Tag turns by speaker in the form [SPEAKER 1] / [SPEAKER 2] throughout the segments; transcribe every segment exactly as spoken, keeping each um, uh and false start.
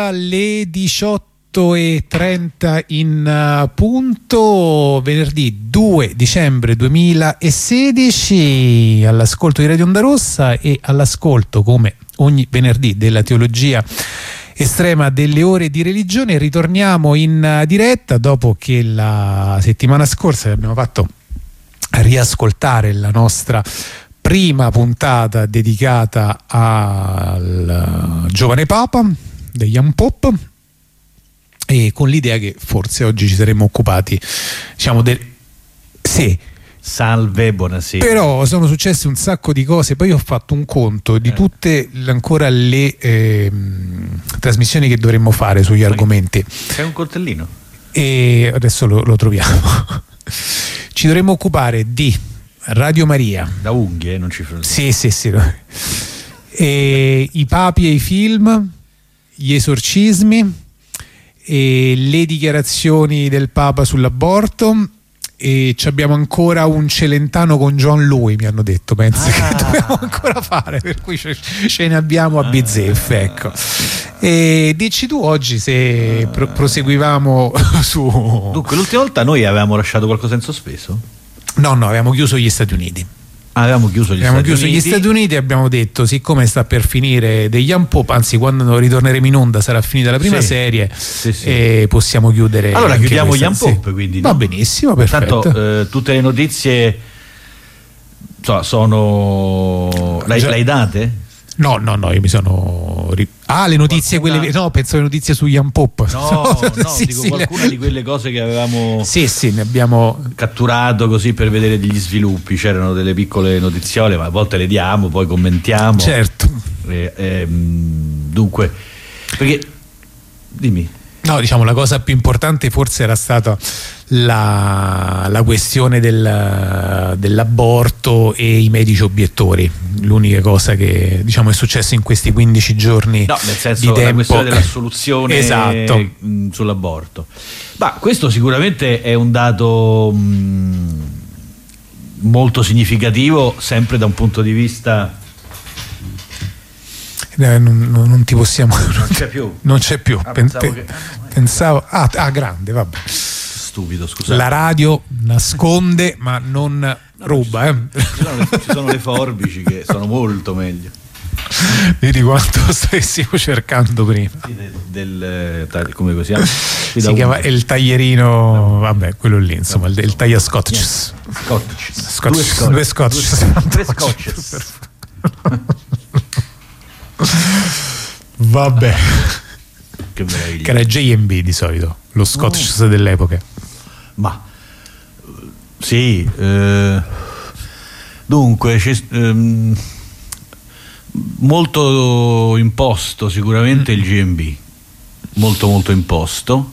[SPEAKER 1] ora le diciotto e trenta in uh, punto, venerdì due dicembre duemilasedici, all'ascolto di Radio Onda Rossa e all'ascolto, come ogni venerdì, della teologia estrema delle ore di religione. Ritorniamo in diretta dopo che la settimana scorsa abbiamo fatto riascoltare la nostra prima puntata dedicata al giovane Papa degli Unpop, e con l'idea che forse oggi ci saremmo occupati, diciamo, del sì.
[SPEAKER 2] Salve, buonasera.
[SPEAKER 1] Però sono successe un sacco di cose, poi ho fatto un conto di tutte ancora le eh, trasmissioni che dovremmo fare sugli
[SPEAKER 2] Ma
[SPEAKER 1] argomenti.
[SPEAKER 2] C'è un coltellino?
[SPEAKER 1] E adesso lo, lo troviamo. Ci dovremmo occupare di Radio Maria.
[SPEAKER 2] Da unghie, non ci frega.
[SPEAKER 1] Sì, sì, sì. E i papi e i film, gli esorcismi, e le dichiarazioni del Papa sull'aborto. E ci abbiamo ancora un Celentano con John Lui, mi hanno detto, penso, ah. che dobbiamo ancora fare, per cui ce, ce ne abbiamo a bizzeffe, ecco. E dici tu oggi se pro- proseguivamo su...
[SPEAKER 2] Dunque, l'ultima volta noi avevamo lasciato qualcosa in sospeso?
[SPEAKER 1] No, no, avevamo chiuso gli Stati Uniti.
[SPEAKER 2] Avevamo chiuso gli
[SPEAKER 1] abbiamo
[SPEAKER 2] Stati
[SPEAKER 1] chiuso
[SPEAKER 2] Uniti.
[SPEAKER 1] gli Stati Uniti e abbiamo detto, siccome sta per finire degli Unpop, anzi quando ritorneremo in onda sarà finita la prima
[SPEAKER 2] sì,
[SPEAKER 1] serie,
[SPEAKER 2] sì, sì.
[SPEAKER 1] e possiamo chiudere.
[SPEAKER 2] Allora chiudiamo
[SPEAKER 1] questa,
[SPEAKER 2] gli Unpop,
[SPEAKER 1] sì.
[SPEAKER 2] quindi
[SPEAKER 1] Va
[SPEAKER 2] no?
[SPEAKER 1] benissimo, perfetto.
[SPEAKER 2] Tanto eh, tutte le notizie, insomma, sono l'hai,
[SPEAKER 1] Già...
[SPEAKER 2] l'hai date?
[SPEAKER 1] No, no, no, io mi sono ri... ah, le notizie
[SPEAKER 2] qualcuna...
[SPEAKER 1] quelle, no, penso alle notizie sugli Unpop.
[SPEAKER 2] No, no,
[SPEAKER 1] sì,
[SPEAKER 2] dico
[SPEAKER 1] sì,
[SPEAKER 2] qualcuna
[SPEAKER 1] le...
[SPEAKER 2] di quelle cose che avevamo
[SPEAKER 1] sì, sì, ne abbiamo
[SPEAKER 2] catturato così per vedere degli sviluppi. C'erano delle piccole notiziole, ma a volte le diamo, poi commentiamo.
[SPEAKER 1] Certo.
[SPEAKER 2] Eh, eh, dunque, perché dimmi.
[SPEAKER 1] No, diciamo, la cosa più importante forse era stata la, la questione del, dell'aborto e i medici obiettori. L'unica cosa che, diciamo, è successa in questi quindici giorni,
[SPEAKER 2] no, nel senso,
[SPEAKER 1] di tempo.
[SPEAKER 2] La questione della soluzione
[SPEAKER 1] esatto.
[SPEAKER 2] mh, sull'aborto. Ma questo sicuramente è un dato mh, molto significativo, sempre da un punto di vista...
[SPEAKER 1] Eh, non, non ti possiamo,
[SPEAKER 2] non c'è più,
[SPEAKER 1] non c'è più.
[SPEAKER 2] Ah,
[SPEAKER 1] Pen-
[SPEAKER 2] pensavo, che...
[SPEAKER 1] pensavo ah, ah grande, vabbè,
[SPEAKER 2] stupido, scusate.
[SPEAKER 1] La radio nasconde ma non no, ruba,
[SPEAKER 2] ci,
[SPEAKER 1] eh.
[SPEAKER 2] ci, sono le, ci sono le forbici che sono molto meglio.
[SPEAKER 1] Vedi quanto stessimo cercando prima.
[SPEAKER 2] Sì, del, del come si chiama?
[SPEAKER 1] Si chiama il taglierino, no. Vabbè, quello lì, insomma, no. il, il taglia scotch.
[SPEAKER 2] Scotch.
[SPEAKER 1] Scotch.
[SPEAKER 2] Due scotch.
[SPEAKER 1] Due scotch.
[SPEAKER 2] Tre scotches.
[SPEAKER 1] Vabbè,
[SPEAKER 2] che meraviglia.
[SPEAKER 1] Che era J and B di solito, lo scotch oh. dell'epoca.
[SPEAKER 2] Ma sì, eh, dunque c'è, ehm, molto imposto sicuramente mm. il G and B, molto molto imposto.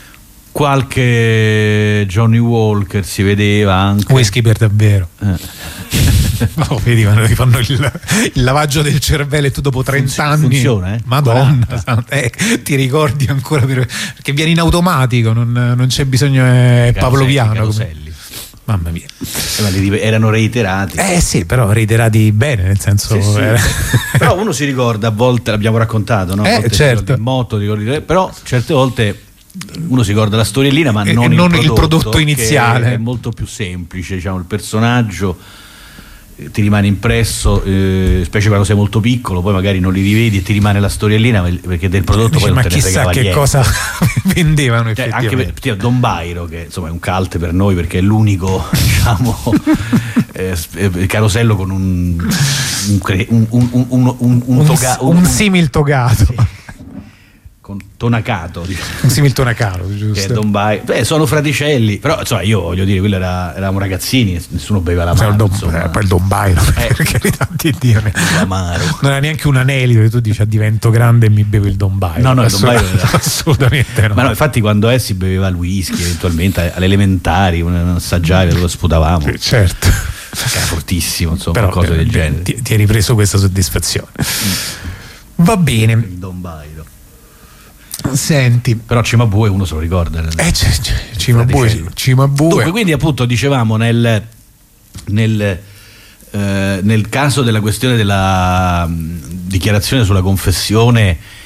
[SPEAKER 2] Qualche Johnny Walker si vedeva anche.
[SPEAKER 1] Whisky per davvero. Eh. No, vedi, fanno il, il lavaggio del cervello e tu dopo trenta anni
[SPEAKER 2] funziona, eh?
[SPEAKER 1] Madonna, eh, ti ricordi ancora per, perché viene in automatico, non, non c'è bisogno, è pavloviano come... mamma mia,
[SPEAKER 2] eh, ma li, erano reiterati
[SPEAKER 1] eh sì, però reiterati bene, nel senso
[SPEAKER 2] sì, sì.
[SPEAKER 1] Era...
[SPEAKER 2] però uno si ricorda, a volte l'abbiamo raccontato, no? A
[SPEAKER 1] eh, certo.
[SPEAKER 2] in moto, ricordi, però certe volte uno si ricorda la storiellina ma non,
[SPEAKER 1] non
[SPEAKER 2] il,
[SPEAKER 1] il
[SPEAKER 2] prodotto,
[SPEAKER 1] prodotto iniziale,
[SPEAKER 2] che è molto più semplice, diciamo, il personaggio ti rimane impresso, eh, specie quando sei molto piccolo, poi magari non li rivedi e ti rimane la storiellina, perché del prodotto dice, poi non
[SPEAKER 1] ma
[SPEAKER 2] te ne
[SPEAKER 1] chissà
[SPEAKER 2] fregava
[SPEAKER 1] che
[SPEAKER 2] niente.
[SPEAKER 1] cosa vendevano,
[SPEAKER 2] cioè, anche per tipo, Don Bairo, che insomma è un cult per noi perché è l'unico diciamo eh, carosello con un un, un, un, un, un, un, toga,
[SPEAKER 1] un, un simil togato,
[SPEAKER 2] sì, con tonacato, diciamo.
[SPEAKER 1] Un simil tonacato, giusto.
[SPEAKER 2] Che è Don Bairo. Beh, sono fraticelli, però insomma io voglio dire, quello era, eravamo ragazzini, nessuno beveva la mano,
[SPEAKER 1] Don,
[SPEAKER 2] insomma.
[SPEAKER 1] Eh, poi il Don Bairo,
[SPEAKER 2] eh,
[SPEAKER 1] per carità di Dio,
[SPEAKER 2] amaro.
[SPEAKER 1] Non era neanche un anelito che tu dici divento grande e mi bevo il Don Bairo.
[SPEAKER 2] No, no, il Don Bairo era...
[SPEAKER 1] assolutamente no.
[SPEAKER 2] Ma no, infatti quando eh, si beveva il whisky eventualmente alle elementari, un assaggiare, lo sputavamo.
[SPEAKER 1] Sì, certo.
[SPEAKER 2] Era fortissimo, insomma,
[SPEAKER 1] però,
[SPEAKER 2] cose
[SPEAKER 1] beh,
[SPEAKER 2] del genere.
[SPEAKER 1] Ti, ti hai ripreso questa soddisfazione. Mm. Va bene.
[SPEAKER 2] Il Don Bairo.
[SPEAKER 1] Senti,
[SPEAKER 2] però Cimabue uno se lo ricorda.
[SPEAKER 1] Eh, c- c- Cimabue, Cimabue.
[SPEAKER 2] Dunque, quindi appunto dicevamo nel nel, eh, nel caso della questione della mh, dichiarazione sulla confessione,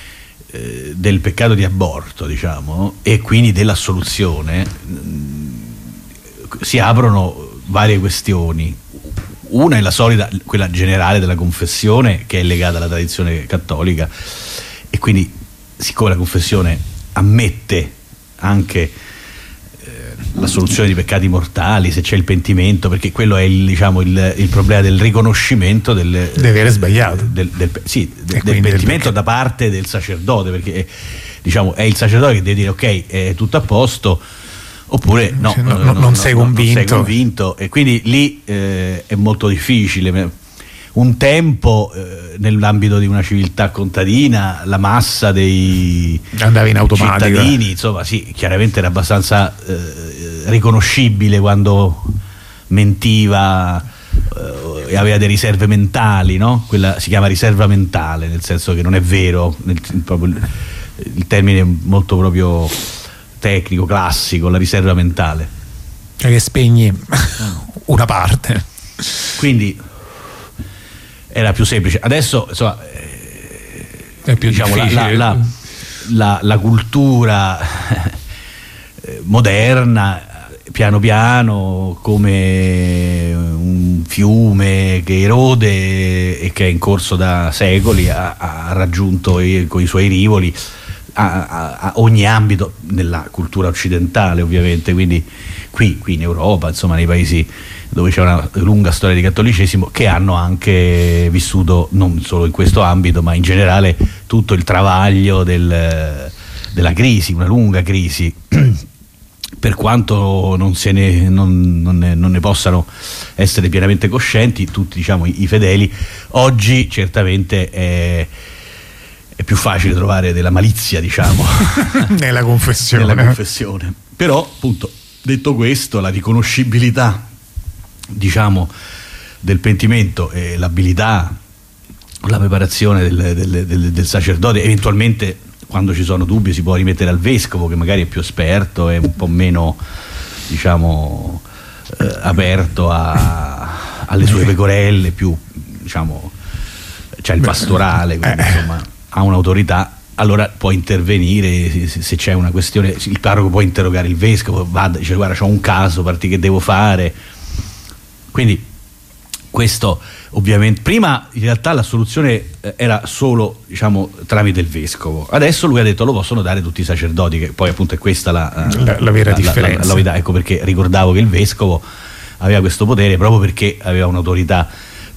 [SPEAKER 2] eh, del peccato di aborto, diciamo, e quindi dell'assoluzione, mh, si aprono varie questioni. Una è la solita, quella generale della confessione, che è legata alla tradizione cattolica, e quindi siccome la confessione ammette anche la soluzione di peccati mortali, se c'è il pentimento, perché quello è il, diciamo, il, il problema del riconoscimento del,
[SPEAKER 1] di avere sbagliato,
[SPEAKER 2] del, del, sì, del, del pentimento del... da parte del sacerdote, perché diciamo è il sacerdote che deve dire ok, è tutto a posto, oppure no,
[SPEAKER 1] no, no,
[SPEAKER 2] no,
[SPEAKER 1] non,
[SPEAKER 2] no,
[SPEAKER 1] sei
[SPEAKER 2] no,
[SPEAKER 1] convinto.
[SPEAKER 2] non sei convinto, e quindi lì eh, è molto difficile. Un tempo eh, nell'ambito di una civiltà contadina la massa dei
[SPEAKER 1] andava in automatico,
[SPEAKER 2] cittadini, insomma, sì, chiaramente era abbastanza eh, riconoscibile quando mentiva eh, e aveva delle riserve mentali, no? Quella si chiama riserva mentale, nel senso che non è vero, nel, proprio, il termine è molto proprio tecnico, classico, la riserva mentale,
[SPEAKER 1] cioè che spegni una parte,
[SPEAKER 2] quindi era più semplice. Adesso insomma
[SPEAKER 1] è più
[SPEAKER 2] diciamo,
[SPEAKER 1] difficile.
[SPEAKER 2] La, la, la, la cultura moderna piano piano, come un fiume che erode e che è in corso da secoli, ha, ha raggiunto i, con i suoi rivoli a, a, a ogni ambito nella cultura occidentale, ovviamente, quindi qui, qui in Europa, insomma nei paesi dove c'è una lunga storia di cattolicesimo, che hanno anche vissuto non solo in questo ambito ma in generale tutto il travaglio del, della crisi, una lunga crisi, per quanto non, se ne, non, non, ne, non ne possano essere pienamente coscienti tutti, diciamo, i, i fedeli. Oggi certamente è, è più facile trovare della malizia, diciamo,
[SPEAKER 1] nella confessione.
[SPEAKER 2] nella confessione. Però appunto, detto questo, la riconoscibilità, diciamo, del pentimento e l'abilità, la preparazione del, del, del, del sacerdote, eventualmente quando ci sono dubbi si può rimettere al vescovo, che magari è più esperto, è un po' meno, diciamo, eh, aperto a, alle sue pecorelle, più, diciamo, c'è il pastorale, quindi insomma ha un'autorità. Allora può intervenire se, se c'è una questione, il parroco può interrogare il vescovo, va, dice guarda c'ho un caso, parti che devo fare. Quindi questo ovviamente, prima in realtà la soluzione era solo, diciamo, tramite il vescovo, adesso lui ha detto lo possono dare tutti i sacerdoti, che poi appunto è questa la,
[SPEAKER 1] la, la vera
[SPEAKER 2] la,
[SPEAKER 1] differenza.
[SPEAKER 2] La, la, la, ecco perché ricordavo che il vescovo aveva questo potere proprio perché aveva un'autorità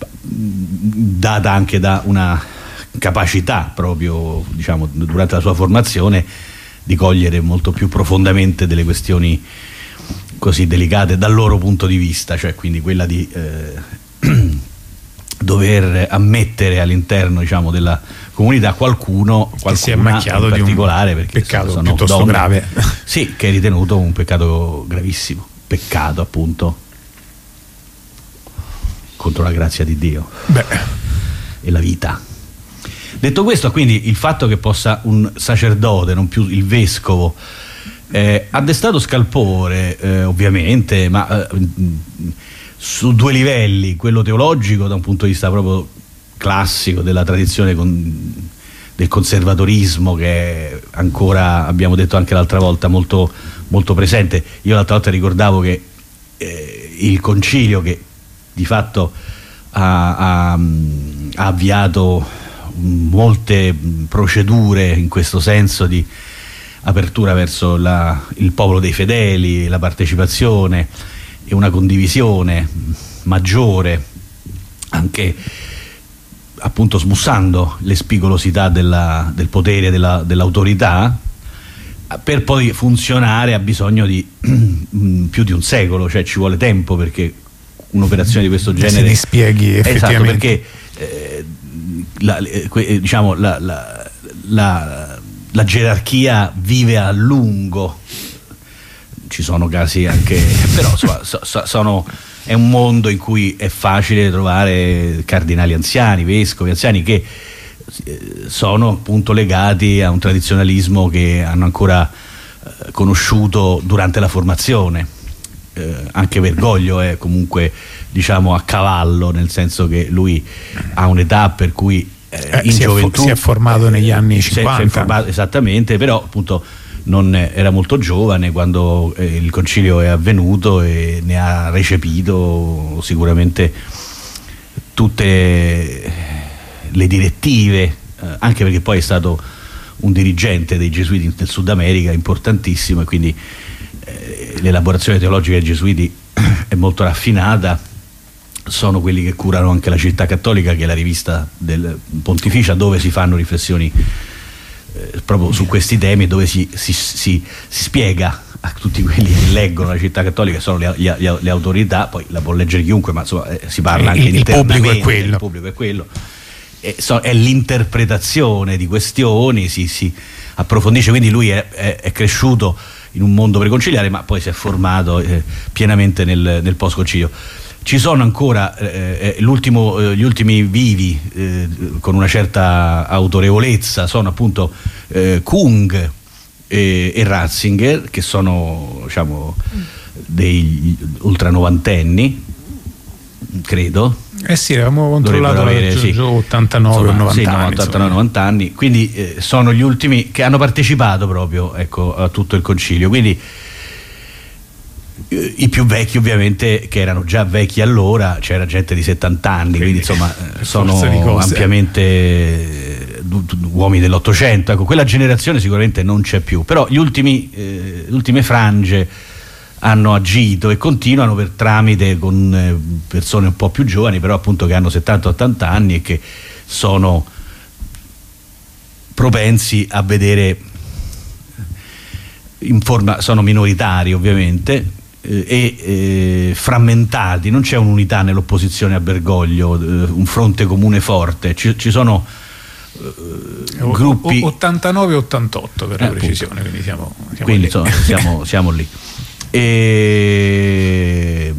[SPEAKER 2] data anche da una capacità proprio, diciamo, durante la sua formazione di cogliere molto più profondamente delle questioni così delicate dal loro punto di vista, cioè quindi quella di eh, dover ammettere all'interno, diciamo, della comunità qualcuno, qualcuna
[SPEAKER 1] che si è macchiato
[SPEAKER 2] in particolare,
[SPEAKER 1] di un
[SPEAKER 2] perché
[SPEAKER 1] peccato
[SPEAKER 2] sono
[SPEAKER 1] piuttosto
[SPEAKER 2] donne,
[SPEAKER 1] grave,
[SPEAKER 2] sì, che è ritenuto un peccato gravissimo, peccato appunto contro la grazia di Dio.
[SPEAKER 1] Beh.
[SPEAKER 2] E la vita. Detto questo, quindi il fatto che possa un sacerdote, non più il vescovo, eh, ha destato scalpore, eh, ovviamente, ma eh, su due livelli: quello teologico, da un punto di vista proprio classico della tradizione con, del conservatorismo, che è ancora, abbiamo detto anche l'altra volta, molto, molto presente. Io l'altra volta ricordavo che eh, il concilio, che di fatto ha, ha, ha avviato molte procedure in questo senso di apertura verso la, il popolo dei fedeli, la partecipazione e una condivisione maggiore, anche appunto smussando le spigolosità della, del potere, della, dell'autorità, per poi funzionare ha bisogno di più di un secolo, cioè ci vuole tempo perché un'operazione di questo genere
[SPEAKER 1] si dispieghi effettivamente.
[SPEAKER 2] Esatto, perché eh, la, eh, diciamo la, la, la, la gerarchia vive a lungo, ci sono casi anche però insomma, so, so, sono, è un mondo in cui è facile trovare cardinali anziani, vescovi anziani che sono appunto legati a un tradizionalismo che hanno ancora eh, conosciuto durante la formazione. Eh, anche Bergoglio è comunque, diciamo, a cavallo, nel senso che lui ha un'età per cui eh, in
[SPEAKER 1] si
[SPEAKER 2] gioventù
[SPEAKER 1] è, si è formato negli anni cinquanta.
[SPEAKER 2] Si è formato, esattamente, però appunto non era molto giovane quando eh, il concilio è avvenuto e ne ha recepito sicuramente tutte le direttive, eh, anche perché poi è stato un dirigente dei gesuiti nel Sud America importantissimo, e quindi eh, l'elaborazione teologica dei gesuiti è molto raffinata. Sono quelli che curano anche la Città Cattolica, che è la rivista del Pontificia, dove si fanno riflessioni eh, proprio su questi temi, dove si, si, si, si spiega a tutti quelli che leggono la Città Cattolica, sono le, le, le autorità, poi la può leggere chiunque, ma insomma eh, si parla anche
[SPEAKER 1] il,
[SPEAKER 2] internamente,
[SPEAKER 1] il pubblico è quello,
[SPEAKER 2] il pubblico è quello. E so, è l'interpretazione di questioni, si, si approfondisce, quindi lui è, è, è cresciuto in un mondo preconciliare, ma poi si è formato eh, pienamente nel, nel post-concilio. Ci sono ancora eh, l'ultimo, eh, gli ultimi vivi eh, con una certa autorevolezza sono appunto eh, Kung e, e Ratzinger, che sono, diciamo, dei ultranovantenni, credo.
[SPEAKER 1] Eh sì, avevamo controllato
[SPEAKER 2] avere, sì.
[SPEAKER 1] ottantanove o novanta anni.
[SPEAKER 2] ottantanove novanta anni, quindi eh, sono gli ultimi che hanno partecipato proprio, ecco, a tutto il concilio. Quindi eh, i più vecchi, ovviamente, che erano già vecchi allora, c'era gente di settanta anni, quindi, quindi insomma eh, sono ampiamente eh, uomini dell'Ottocento. Ecco, quella generazione sicuramente non c'è più, però gli ultimi, eh, le ultime frange hanno agito e continuano per tramite con persone un po' più giovani, però appunto che hanno settanta ottanta anni e che sono propensi a vedere in forma, sono minoritari ovviamente eh, e eh, frammentati. Non c'è un'unità nell'opposizione a Bergoglio, eh, un fronte comune forte, ci, ci sono eh, gruppi
[SPEAKER 1] ottantanove ottantotto per la eh, precisione, quindi siamo, siamo
[SPEAKER 2] quindi
[SPEAKER 1] lì.
[SPEAKER 2] Insomma, siamo, siamo lì. E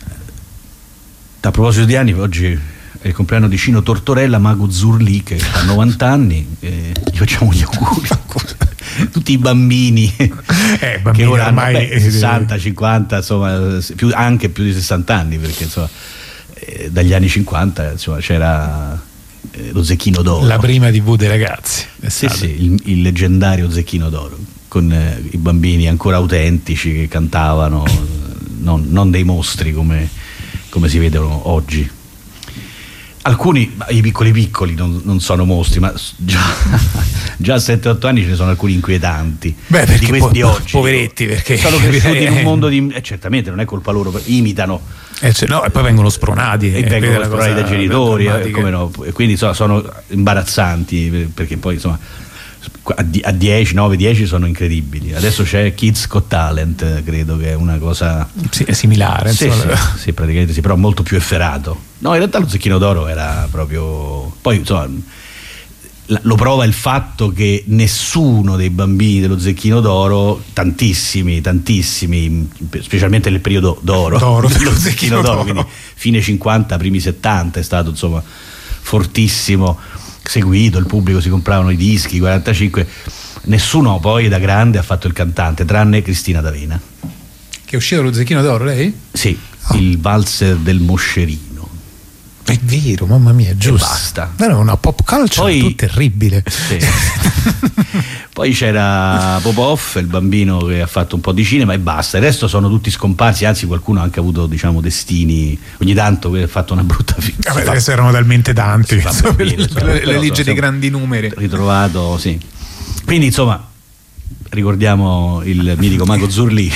[SPEAKER 2] a proposito di anni, oggi è il compleanno di Cino Tortorella, mago Zurli, che ha novanta anni, e gli facciamo gli auguri. Tutti i bambini,
[SPEAKER 1] eh, bambini
[SPEAKER 2] che ora
[SPEAKER 1] ormai
[SPEAKER 2] hanno beh, sessanta, cinquanta, insomma, più, anche più di sessanta anni, perché insomma eh, dagli anni cinquanta insomma, c'era eh, lo Zecchino d'Oro,
[SPEAKER 1] la prima tivù dei ragazzi,
[SPEAKER 2] sì, sì, il, il leggendario Zecchino d'Oro, con eh, i bambini ancora autentici che cantavano, non, non dei mostri come, come si vedono oggi. Alcuni, i piccoli piccoli non, non sono mostri, ma già, già a sette otto anni ce ne sono alcuni inquietanti.
[SPEAKER 1] Beh, perché
[SPEAKER 2] di questi
[SPEAKER 1] po-
[SPEAKER 2] di oggi,
[SPEAKER 1] poveretti, perché
[SPEAKER 2] sono cresciuti in un mondo di eh, certamente non è colpa loro, imitano
[SPEAKER 1] eh, cioè, no, e poi vengono spronati
[SPEAKER 2] e
[SPEAKER 1] eh,
[SPEAKER 2] vengono spronati dai genitori, eh, come no, e quindi insomma, sono imbarazzanti, perché poi insomma a dieci, nove, dieci sono incredibili. Adesso c'è Kids Got Talent, credo che è una cosa
[SPEAKER 1] sì, è similare,
[SPEAKER 2] sì, sì, sì, praticamente sì, però molto più efferato. No, in realtà lo Zecchino d'Oro era proprio, poi insomma lo prova il fatto che nessuno dei bambini dello Zecchino d'Oro, tantissimi, tantissimi, specialmente nel periodo d'oro,
[SPEAKER 1] d'oro
[SPEAKER 2] dello Zecchino d'Oro, quindi fine cinquanta, primi settanta, è stato insomma fortissimo, seguito, il pubblico si compravano i dischi, quarantacinque, nessuno poi da grande ha fatto il cantante, tranne Cristina D'Avena.
[SPEAKER 1] Che è uscito lo Zecchino d'Oro, lei?
[SPEAKER 2] Sì, oh. Il valzer del Moscerino.
[SPEAKER 1] È vero, mamma mia, giusto.
[SPEAKER 2] E basta.
[SPEAKER 1] Era una pop culture poi, terribile.
[SPEAKER 2] Sì. Poi c'era Popov, il bambino che ha fatto un po' di cinema, e basta. Il resto sono tutti scomparsi, anzi qualcuno ha anche avuto, diciamo, destini. Ogni tanto ha fatto una brutta figura.
[SPEAKER 1] Vabbè, adesso erano talmente tanti.
[SPEAKER 2] Insomma,
[SPEAKER 1] per le,
[SPEAKER 2] so,
[SPEAKER 1] le leggi dei grandi numeri.
[SPEAKER 2] Ritrovato, sì. Quindi insomma, ricordiamo il mitico mago Zurli.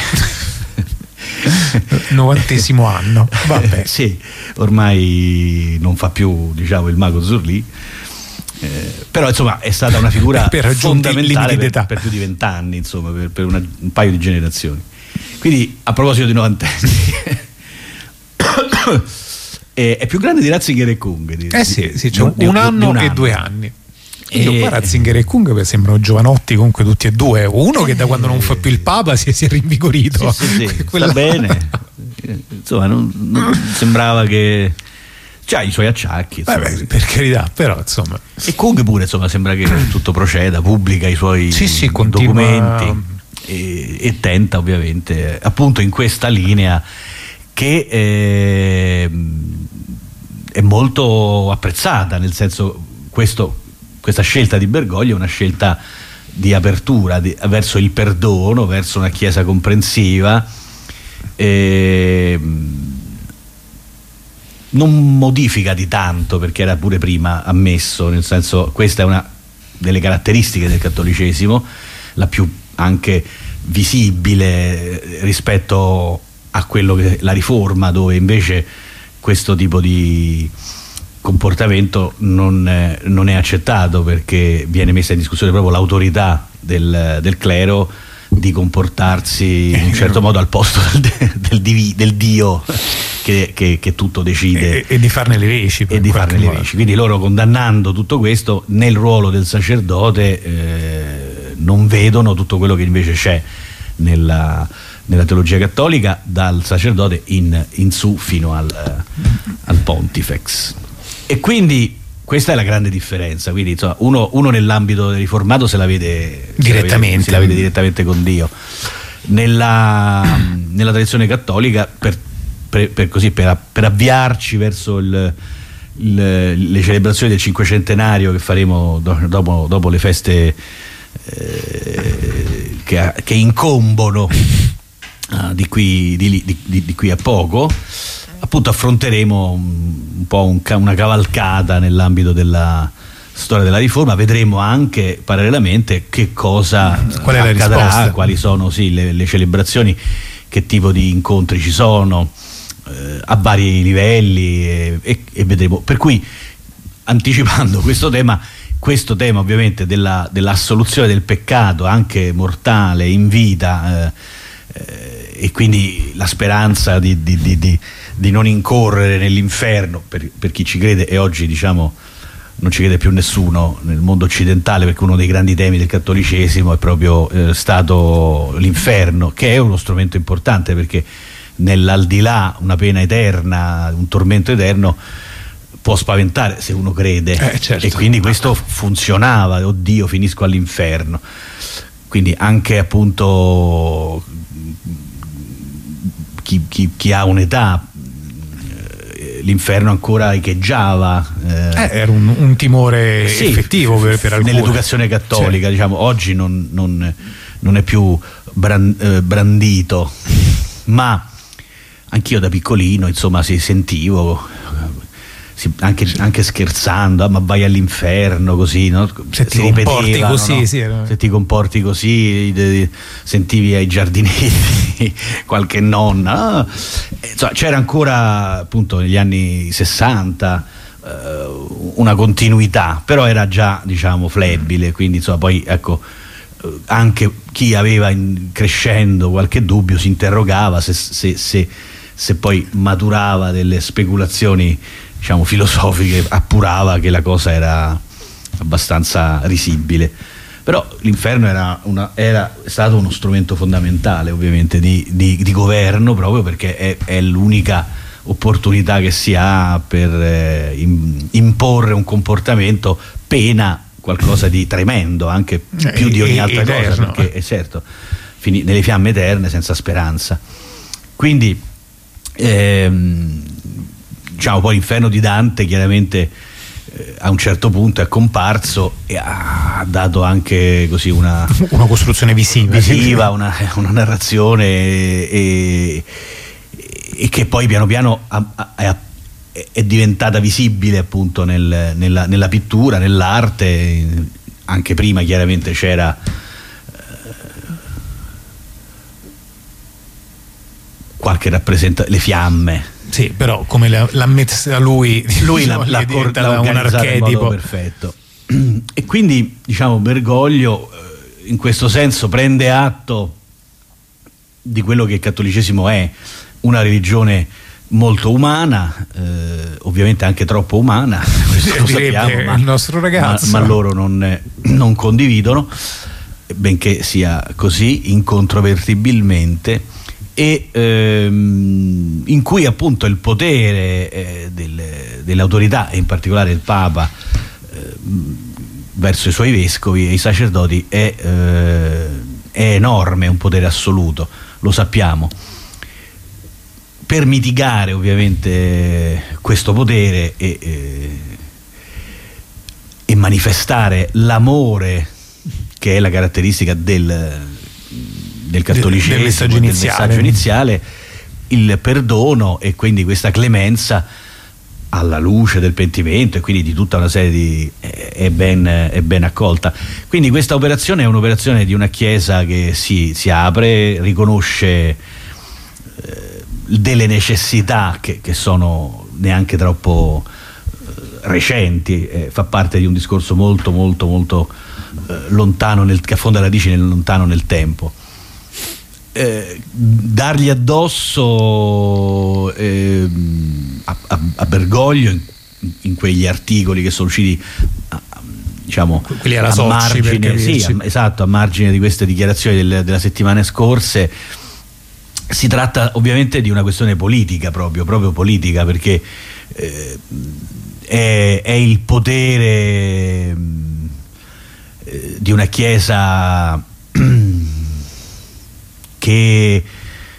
[SPEAKER 1] novantesimo anno, vabbè.
[SPEAKER 2] Sì, ormai non fa più, diciamo, il mago Zurli, eh, però insomma è stata una figura
[SPEAKER 1] per
[SPEAKER 2] fondamentale per, per più di vent'anni, insomma, per, per una, un paio di generazioni. Quindi a proposito di novantenni è, è più grande di Ratzinger e Kung, di,
[SPEAKER 1] eh sì, sì,
[SPEAKER 2] di,
[SPEAKER 1] cioè
[SPEAKER 2] di,
[SPEAKER 1] un, anno
[SPEAKER 2] un
[SPEAKER 1] e
[SPEAKER 2] anno.
[SPEAKER 1] due anni. E qua Ratzinger e Kung sembrano giovanotti comunque tutti e due, uno che da quando non fa più il Papa si è, si è rinvigorito,
[SPEAKER 2] sì, sì, sì.
[SPEAKER 1] Quella...
[SPEAKER 2] sta bene, insomma non, non sembrava che c'ha i suoi acciacchi,
[SPEAKER 1] beh, per carità, però insomma.
[SPEAKER 2] E Kung pure, insomma, sembra che tutto proceda, pubblica i suoi
[SPEAKER 1] sì, sì,
[SPEAKER 2] documenti
[SPEAKER 1] continua...
[SPEAKER 2] e, e tenta ovviamente appunto in questa linea che eh, è molto apprezzata, nel senso questo, questa scelta di Bergoglio è una scelta di apertura di, verso il perdono, verso una Chiesa comprensiva, e non modifica di tanto, perché era pure prima ammesso, nel senso, questa è una delle caratteristiche del cattolicesimo, la più anche visibile rispetto a quello che la Riforma, dove invece questo tipo di comportamento non è, non è accettato, perché viene messa in discussione proprio l'autorità del, del clero di comportarsi in un certo modo al posto del, del, divi, del Dio che, che, che tutto decide,
[SPEAKER 1] e, e di farne le veci,
[SPEAKER 2] e di farne le veci. Quindi loro, condannando tutto questo, nel ruolo del sacerdote eh, non vedono tutto quello che invece c'è nella, nella teologia cattolica, dal sacerdote in, in su fino al, al pontifex. E quindi questa è la grande differenza. Quindi insomma, uno, uno nell'ambito del riformato se la vede direttamente, se la vede, se la vede direttamente con Dio. Nella, nella tradizione cattolica, per, per, per, così, per, per avviarci verso il, il, le celebrazioni del cinquecentenario che faremo do, dopo, dopo le feste eh, che, che incombono uh, di, qui, di, di, di, di qui a poco, appunto affronteremo un po' un, una cavalcata nell'ambito della storia della Riforma. Vedremo anche parallelamente che cosa
[SPEAKER 1] Qual è la
[SPEAKER 2] accadrà,
[SPEAKER 1] risposta?
[SPEAKER 2] quali sono sì, le, le celebrazioni, che tipo di incontri ci sono eh, a vari livelli, e, e, e vedremo. Per cui, anticipando questo tema, questo tema ovviamente della, dell'assoluzione del peccato anche mortale in vita, eh, eh, e quindi la speranza di, di, di, di di non incorrere nell'inferno per, per chi ci crede, e oggi diciamo non ci crede più nessuno nel mondo occidentale, perché uno dei grandi temi del cattolicesimo è proprio eh, stato l'inferno, che è uno strumento importante, perché nell'aldilà una pena eterna, un tormento eterno può spaventare se uno crede,
[SPEAKER 1] eh, certo.
[SPEAKER 2] E quindi questo funzionava, oddio finisco all'inferno. Quindi anche appunto chi, chi, chi ha un'età, l'inferno ancora echeggiava,
[SPEAKER 1] eh, era un, un timore sì, effettivo per, per alcuni.
[SPEAKER 2] Nell'educazione cattolica, sì. Diciamo, oggi non, non, non è più brand, eh, brandito, ma anch'io da piccolino insomma si sentivo si, anche, anche scherzando, ah, ma vai all'inferno così, no?
[SPEAKER 1] Se ti comporti così, no? Sì, era...
[SPEAKER 2] se ti comporti così, sentivi ai giardinetti qualche nonna, ah, insomma, c'era ancora appunto negli anni sessanta eh, una continuità, però era già diciamo flebile, quindi insomma poi ecco eh, anche chi aveva in, crescendo qualche dubbio si interrogava se, se, se, se poi maturava delle speculazioni diciamo filosofiche, appurava che la cosa era abbastanza risibile. Però l'inferno era, una, era stato uno strumento fondamentale ovviamente di, di, di governo, proprio perché è, è l'unica opportunità che si ha per eh, in, imporre un comportamento, pena qualcosa di tremendo, anche più di ogni altra
[SPEAKER 1] eterno,
[SPEAKER 2] cosa, perché è certo, fini, nelle fiamme eterne senza speranza. Quindi ehm, diciamo poi l'inferno di Dante chiaramente eh, a un certo punto è comparso e ha dato anche così una,
[SPEAKER 1] una costruzione visiva,
[SPEAKER 2] visiva una, una narrazione e, e che poi piano piano ha, ha, è, è diventata visibile appunto nel, nella, nella pittura, nell'arte. Anche prima chiaramente c'era eh, qualche rappresentazione, le fiamme.
[SPEAKER 1] Sì, però come l'ha messa lui,
[SPEAKER 2] lui
[SPEAKER 1] diciamo,
[SPEAKER 2] l'ha, l'ha
[SPEAKER 1] un archetipo
[SPEAKER 2] perfetto. E quindi diciamo Bergoglio eh, in questo senso prende atto di quello che il cattolicesimo è, una religione molto umana, eh, ovviamente anche troppo umana, questo lo sappiamo, ma,
[SPEAKER 1] il nostro ragazzo.
[SPEAKER 2] ma, ma loro non, non condividono, benché sia così incontrovertibilmente, e ehm, in cui appunto il potere eh, del, dell'autorità, e in particolare il Papa eh, verso i suoi vescovi e i sacerdoti è, eh, è enorme, è un potere assoluto, lo sappiamo. Per mitigare ovviamente questo potere e, e, manifestare l'amore, che è la caratteristica del, del cattolicesimo,
[SPEAKER 1] del messaggio
[SPEAKER 2] del
[SPEAKER 1] iniziale.
[SPEAKER 2] messaggio iniziale, il perdono e quindi questa clemenza alla luce del pentimento e quindi di tutta una serie di è ben, è ben accolta. Quindi questa operazione è un'operazione di una chiesa che si, si apre, riconosce eh, delle necessità che, che sono neanche troppo eh, recenti, eh, fa parte di un discorso molto molto molto eh, lontano, nel, che affonda radici nel lontano nel tempo. Eh, dargli addosso eh, a, a, a Bergoglio in, in quegli articoli che sono usciti a, diciamo
[SPEAKER 1] quelli alla
[SPEAKER 2] a
[SPEAKER 1] Socci,
[SPEAKER 2] margine, sì, a, esatto, a margine di queste dichiarazioni del, della settimana scorse. Si tratta ovviamente di una questione politica, proprio, proprio politica, perché eh, è, è il potere eh, di una chiesa che eh,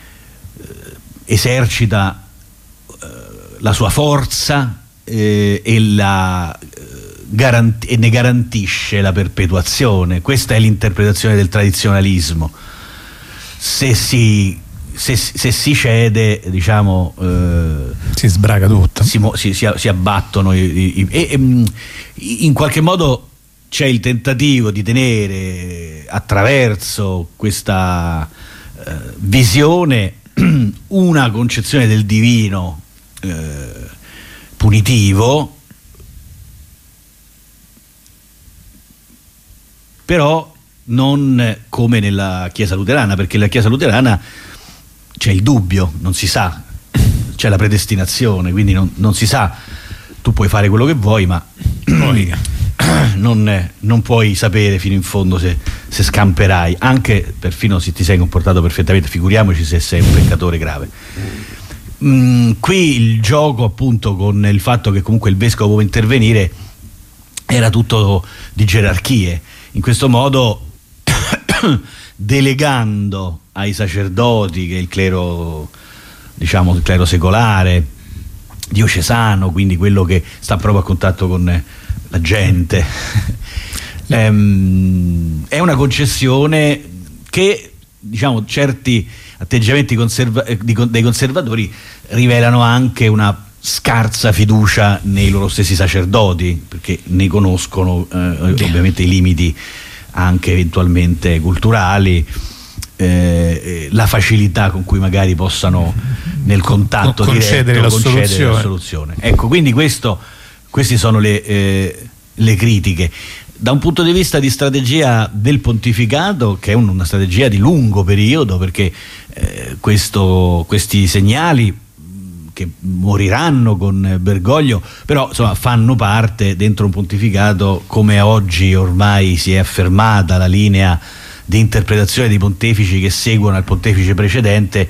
[SPEAKER 2] esercita eh, la sua forza eh, e, la, eh, garanti- e ne garantisce la perpetuazione. Questa è l'interpretazione del tradizionalismo. Se si, se, se si cede, diciamo, eh,
[SPEAKER 1] si sbraga tutto,
[SPEAKER 2] si, si, si, si abbattono i, i, e, e in qualche modo c'è il tentativo di tenere attraverso questa visione una concezione del divino eh, punitivo, però non come nella Chiesa luterana, perché nella Chiesa luterana c'è il dubbio, non si sa, c'è la predestinazione, quindi non, non si sa, tu puoi fare quello che vuoi, ma poi non, non puoi sapere fino in fondo se, se scamperai, anche perfino se ti sei comportato perfettamente, figuriamoci se sei un peccatore grave. Mm, qui il gioco, appunto, con il fatto che comunque il vescovo può intervenire, era tutto di gerarchie. In questo modo delegando ai sacerdoti, che è il clero, diciamo il clero secolare diocesano, quindi quello che sta proprio a contatto con la gente, ehm, è una concessione che, diciamo, certi atteggiamenti conserva- di, dei conservatori rivelano anche una scarsa fiducia nei loro stessi sacerdoti, perché ne conoscono eh, ovviamente i limiti anche eventualmente culturali, eh, la facilità con cui magari possano nel contatto
[SPEAKER 1] Con, concedere,
[SPEAKER 2] diretto
[SPEAKER 1] la,
[SPEAKER 2] concedere
[SPEAKER 1] soluzione.
[SPEAKER 2] la soluzione. Ecco, quindi questo, queste sono le, eh, le critiche. Da un punto di vista di strategia del pontificato, che è un, una strategia di lungo periodo, perché eh, questo, questi segnali che moriranno con Bergoglio, però insomma fanno parte dentro un pontificato, come oggi ormai si è affermata la linea di interpretazione dei pontefici che seguono al pontefice precedente.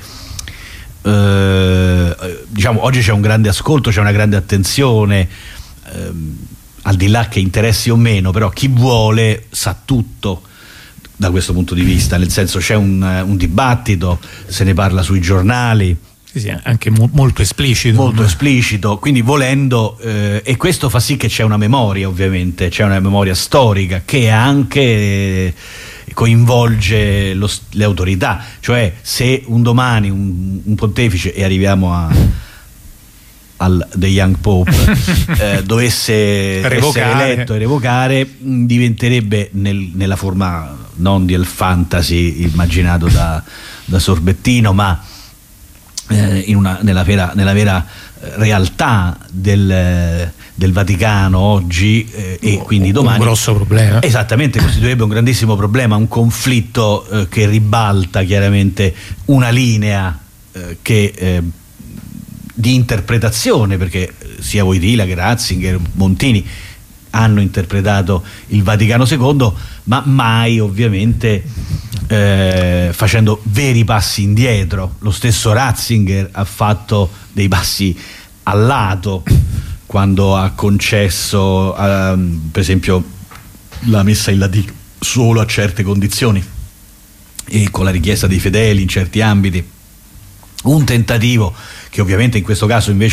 [SPEAKER 2] Eh, diciamo, oggi c'è un grande ascolto, c'è una grande attenzione, ehm, al di là che interessi o meno, però chi vuole sa tutto da questo punto di vista, nel senso c'è un, un dibattito, se ne parla sui giornali,
[SPEAKER 1] sì, sì, anche mo- molto esplicito
[SPEAKER 2] molto esplicito, quindi volendo, eh, e questo fa sì che c'è una memoria, ovviamente c'è una memoria storica che anche eh, coinvolge lo, le autorità, cioè se un domani un, un pontefice, e arriviamo a al The Young Pope, eh, dovesse
[SPEAKER 1] revocare.
[SPEAKER 2] essere eletto e revocare, mh, diventerebbe nel, nella forma non del fantasy immaginato da, da Sorbettino, ma eh, in una, nella vera, nella vera realtà del, del Vaticano oggi, eh, e quindi domani
[SPEAKER 1] un grosso problema,
[SPEAKER 2] esattamente, costituirebbe un grandissimo problema, un conflitto eh, che ribalta chiaramente una linea eh, che eh, di interpretazione, perché sia Wojtyla che Ratzinger, Montini hanno interpretato il Vaticano secondo, ma mai ovviamente eh, facendo veri passi indietro. Lo stesso Ratzinger ha fatto dei passi a lato quando ha concesso eh, per esempio la messa in latino solo a certe condizioni e con la richiesta dei fedeli in certi ambiti. Un tentativo che ovviamente in questo caso invece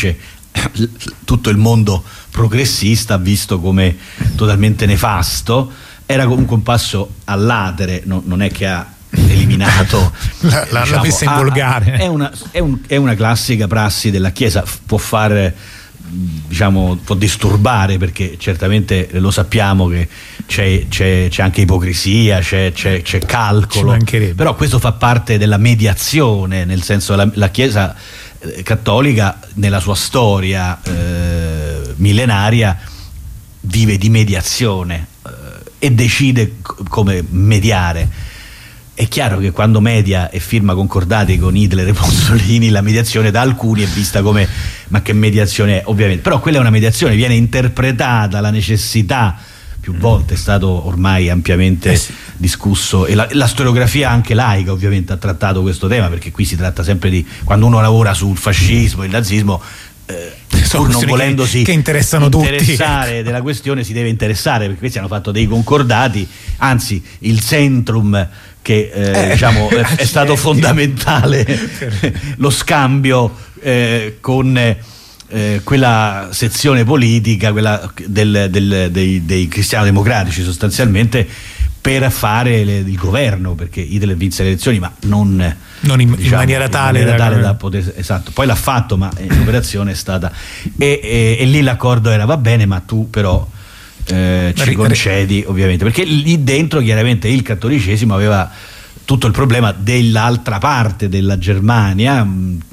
[SPEAKER 2] tutto il mondo progressista visto come totalmente nefasto. Era comunque un passo all'atere, no, non è che ha eliminato
[SPEAKER 1] la, la, diciamo, la messa in volgare.
[SPEAKER 2] È una, è, un, è una classica prassi della Chiesa, può fare, diciamo, può disturbare, perché certamente lo sappiamo che c'è, c'è, c'è anche ipocrisia, c'è, c'è, c'è calcolo, però questo fa parte della mediazione, nel senso la, la Chiesa cattolica nella sua storia eh, millenaria vive di mediazione eh, e decide c- come mediare. È chiaro che quando media e firma concordati con Hitler e Mussolini, la mediazione da alcuni è vista come ma che mediazione è, ovviamente, però quella è una mediazione, viene interpretata la necessità, più volte è stato ormai ampiamente eh sì. discusso, e la, la storiografia anche laica ovviamente ha trattato questo tema, perché qui si tratta sempre di, quando uno lavora sul fascismo e il nazismo, eh, pur non volendosi
[SPEAKER 1] che, che interessano
[SPEAKER 2] interessare
[SPEAKER 1] tutti.
[SPEAKER 2] della questione, si deve interessare, perché questi hanno fatto dei concordati, anzi il centrum che eh, eh, diciamo è, è stato fondamentale, lo scambio eh, con eh, quella sezione politica, quella del, del, dei, dei cristiano-democratici sostanzialmente, per fare le, il governo, perché Hitler vinse le elezioni ma non,
[SPEAKER 1] non in, diciamo, in maniera tale,
[SPEAKER 2] in maniera
[SPEAKER 1] da,
[SPEAKER 2] tale da poter, esatto, poi l'ha fatto, ma l'operazione è stata e, e, e lì l'accordo era va bene, ma tu però eh, ci concedi, ovviamente, perché lì dentro chiaramente il cattolicesimo aveva tutto il problema dell'altra parte della Germania,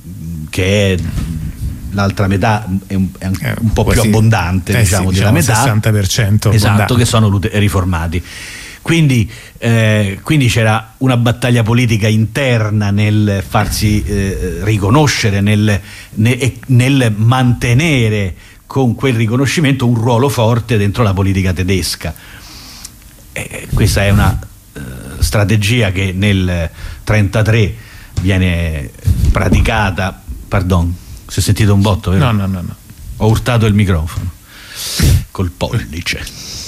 [SPEAKER 2] che è l'altra metà è un, è un, eh, un po' più abbondante,
[SPEAKER 1] eh
[SPEAKER 2] diciamo,
[SPEAKER 1] sì,
[SPEAKER 2] della
[SPEAKER 1] diciamo
[SPEAKER 2] metà,
[SPEAKER 1] sessanta per cento
[SPEAKER 2] esatto,
[SPEAKER 1] abbondante,
[SPEAKER 2] che sono riformati. Quindi, eh, quindi c'era una battaglia politica interna nel farsi eh, riconoscere, nel, nel, nel mantenere con quel riconoscimento un ruolo forte dentro la politica tedesca. Eh, questa è una eh, strategia che nel trentatré viene praticata. Pardon, si è sentito un botto, vero?
[SPEAKER 1] No, no, no, no.
[SPEAKER 2] Ho urtato il microfono col pollice.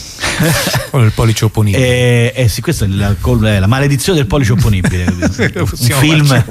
[SPEAKER 1] Con il pollice opponibile.
[SPEAKER 2] Eh, eh sì, questa è la, la maledizione del pollice opponibile. Un film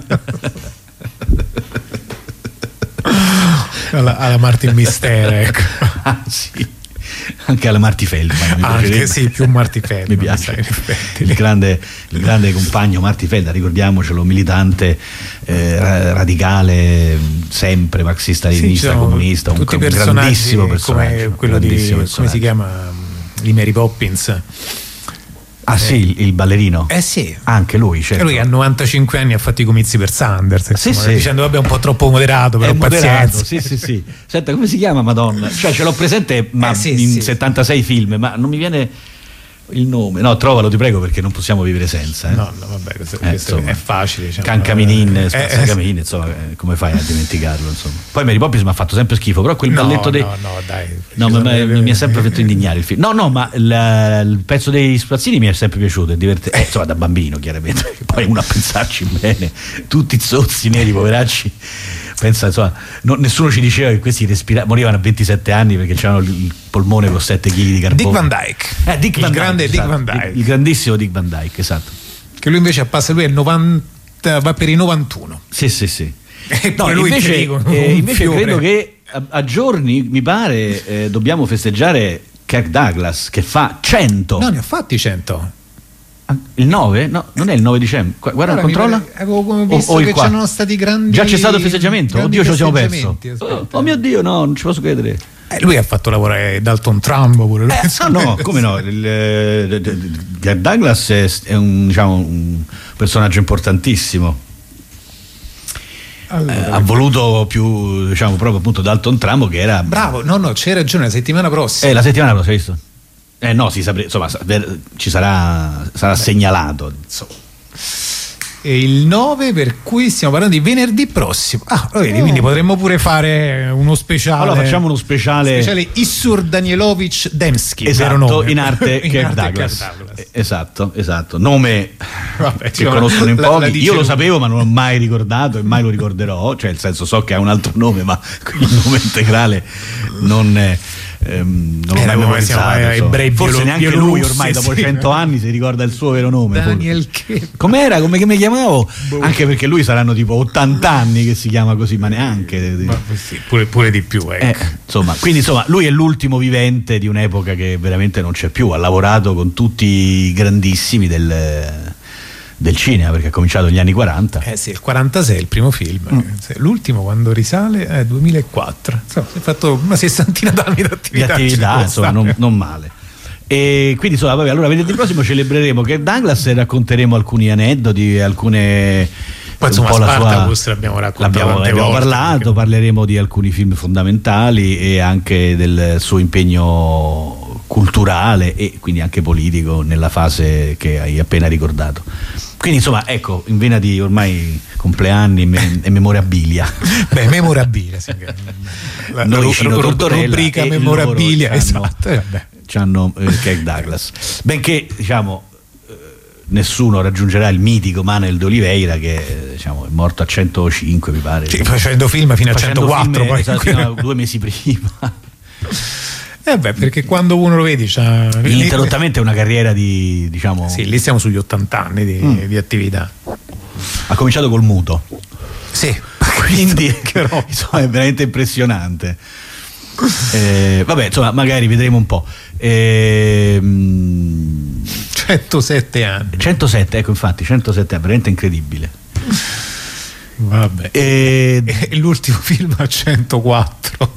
[SPEAKER 1] alla, alla Martin Mistera, ecco.
[SPEAKER 2] Ah, sì. Anche alla Marty Feldman,
[SPEAKER 1] anche sì, più Marty Feldman
[SPEAKER 2] mi piace. Il grande, il grande compagno Marty Feldman, ricordiamocelo, militante eh, radicale, sempre marxista-leninista, sì, comunista, un,
[SPEAKER 1] tutti
[SPEAKER 2] un grandissimo personaggio, come quello
[SPEAKER 1] di, come si chiama, di Mary Poppins.
[SPEAKER 2] Ah eh. sì, il, il ballerino.
[SPEAKER 1] Eh sì.
[SPEAKER 2] Anche lui, certo.
[SPEAKER 1] Lui a novantacinque anni ha fatto i comizi per Sanders,
[SPEAKER 2] sì,
[SPEAKER 1] insomma,
[SPEAKER 2] sì.
[SPEAKER 1] dicendo vabbè un po' troppo moderato, però
[SPEAKER 2] è
[SPEAKER 1] pazienza.
[SPEAKER 2] Moderato, sì, sì, sì. Senta, come si chiama Madonna? Cioè ce l'ho presente ma
[SPEAKER 1] eh, sì,
[SPEAKER 2] in
[SPEAKER 1] sì.
[SPEAKER 2] settantasei film, ma non mi viene il nome. No, trovalo, ti prego, perché non possiamo vivere senza. Eh.
[SPEAKER 1] No, no, vabbè, questo,
[SPEAKER 2] eh,
[SPEAKER 1] questo
[SPEAKER 2] insomma,
[SPEAKER 1] è facile. Diciamo.
[SPEAKER 2] Cancaminin,
[SPEAKER 1] eh,
[SPEAKER 2] Spazzacaminin, eh, insomma, come fai a dimenticarlo? Insomma. Poi Mary Poppins mi ha fatto sempre schifo, però quel
[SPEAKER 1] no,
[SPEAKER 2] balletto dei.
[SPEAKER 1] No, no, dai.
[SPEAKER 2] No, ma mi, mi è sempre fatto indignare il film. No, no, ma il, il pezzo dei Spazzini mi è sempre piaciuto, è divertente. Eh, insomma, da bambino, chiaramente. Poi uno a pensarci bene, tutti i zozzi neri, poveracci. Pensa, insomma, no, nessuno ci diceva che questi respira- morivano a ventisette anni perché c'erano il polmone con sette chili di carbone.
[SPEAKER 1] Dick Van Dyke,
[SPEAKER 2] eh, Dick
[SPEAKER 1] il
[SPEAKER 2] Van
[SPEAKER 1] grande
[SPEAKER 2] Dyke,
[SPEAKER 1] Dick
[SPEAKER 2] esatto.
[SPEAKER 1] Van Dyke,
[SPEAKER 2] il, il grandissimo Dick Van Dyke, esatto.
[SPEAKER 1] Che lui invece passa, lui è novanta, va per i novantuno.
[SPEAKER 2] Sì, sì, sì.
[SPEAKER 1] E no, lui
[SPEAKER 2] invece,
[SPEAKER 1] dico,
[SPEAKER 2] eh, invece credo che a, a giorni, mi pare, eh, dobbiamo festeggiare Kirk Douglas che fa cento.
[SPEAKER 1] No, ne ha fatti cento.
[SPEAKER 2] Il nove? No, non è il nove dicembre. Guarda, allora, controlla.
[SPEAKER 1] Pare, avevo come visto o, o che c'erano stati grandi.
[SPEAKER 2] Già c'è stato il festeggiamento? Oddio, ce lo siamo perso. Oh, oh mio Dio, no, non ci posso credere.
[SPEAKER 1] Eh, lui ha fatto lavorare Dalton Trumbo pure.
[SPEAKER 2] Eh, ah, no, come no? Kirk Douglas è, è un, diciamo, un personaggio importantissimo. Allora, eh, ha voluto più, diciamo, proprio appunto Dalton Trumbo, che era.
[SPEAKER 1] Bravo, no, no, c'hai ragione, la settimana prossima.
[SPEAKER 2] Eh, la settimana prossima, hai visto? Eh no, si sapre, insomma, ci sarà, sarà Beh, segnalato. Insomma.
[SPEAKER 1] E il nove, per cui stiamo parlando di venerdì prossimo. Ah, lo vedi, oh. Quindi potremmo pure fare uno speciale.
[SPEAKER 2] Allora facciamo uno speciale.
[SPEAKER 1] Speciale Issur Danielovich Demski.
[SPEAKER 2] Esatto, in arte Kirk Douglas. Douglas. Esatto, esatto. Nome Vabbè, che conoscono in la, pochi. La Io lo sapevo, ma non l'ho mai ricordato e mai lo ricorderò. Cioè, nel senso, so che ha un altro nome, ma il nome integrale non è. ehm, non l'ho
[SPEAKER 1] eh,
[SPEAKER 2] mai memorizzato,
[SPEAKER 1] eh, ebrei,
[SPEAKER 2] forse
[SPEAKER 1] bielo,
[SPEAKER 2] neanche
[SPEAKER 1] bielorussi,
[SPEAKER 2] lui ormai dopo
[SPEAKER 1] sì.
[SPEAKER 2] cento anni si ricorda il suo vero nome.
[SPEAKER 1] Daniel che
[SPEAKER 2] com'era, come che mi chiamavo? Boh. Anche perché lui saranno tipo ottanta anni che si chiama così, ma neanche
[SPEAKER 1] ma, sì, pure, pure di più, ecco.
[SPEAKER 2] eh, insomma, quindi insomma lui è l'ultimo vivente di un'epoca che veramente non c'è più, ha lavorato con tutti i grandissimi del del cinema, perché ha cominciato negli anni quaranta.
[SPEAKER 1] Eh sì, il quarantasei è il primo film. Mm. L'ultimo quando risale è duemilaquattro. Insomma, si è fatto una sessantina d'anni di attività.
[SPEAKER 2] Di attività, insomma, non, non male. E quindi insomma, vabbè, allora venerdì prossimo celebreremo Kirk Douglas e racconteremo alcuni aneddoti, alcune
[SPEAKER 1] poi insomma Spartacus sua... l'abbiamo raccontato,
[SPEAKER 2] l'abbiamo,
[SPEAKER 1] tante
[SPEAKER 2] abbiamo
[SPEAKER 1] volte,
[SPEAKER 2] parlato, perché... parleremo di alcuni film fondamentali e anche del suo impegno culturale e quindi anche politico nella fase che hai appena ricordato. Quindi insomma, ecco, in vena di ormai compleanni e, me- e memorabilia.
[SPEAKER 1] Beh, memorabilia, sì. La,
[SPEAKER 2] Noi
[SPEAKER 1] la ru- ru- rubrica memorabilia, esatto.
[SPEAKER 2] C'hanno eh, Kirk Douglas. Benché, diciamo, eh, nessuno raggiungerà il mitico Manuel de Oliveira che diciamo, è morto a centocinque, mi pare.
[SPEAKER 1] Sì, facendo film fino a centoquattro,
[SPEAKER 2] film,
[SPEAKER 1] poi
[SPEAKER 2] esatto, fino a due mesi prima.
[SPEAKER 1] Eh beh, perché quando uno lo vedi c'ha...
[SPEAKER 2] ininterrottamente una carriera di, diciamo...
[SPEAKER 1] Sì, lì siamo sugli ottanta anni di, mm. di attività.
[SPEAKER 2] Ha cominciato col muto.
[SPEAKER 1] Sì.
[SPEAKER 2] Quindi insomma, è veramente impressionante. Eh, vabbè, insomma, magari vedremo un po'. Eh,
[SPEAKER 1] centosette anni.
[SPEAKER 2] centosette, ecco, infatti, centosette anni, veramente incredibile.
[SPEAKER 1] Vabbè. E, e l'ultimo film a centoquattro.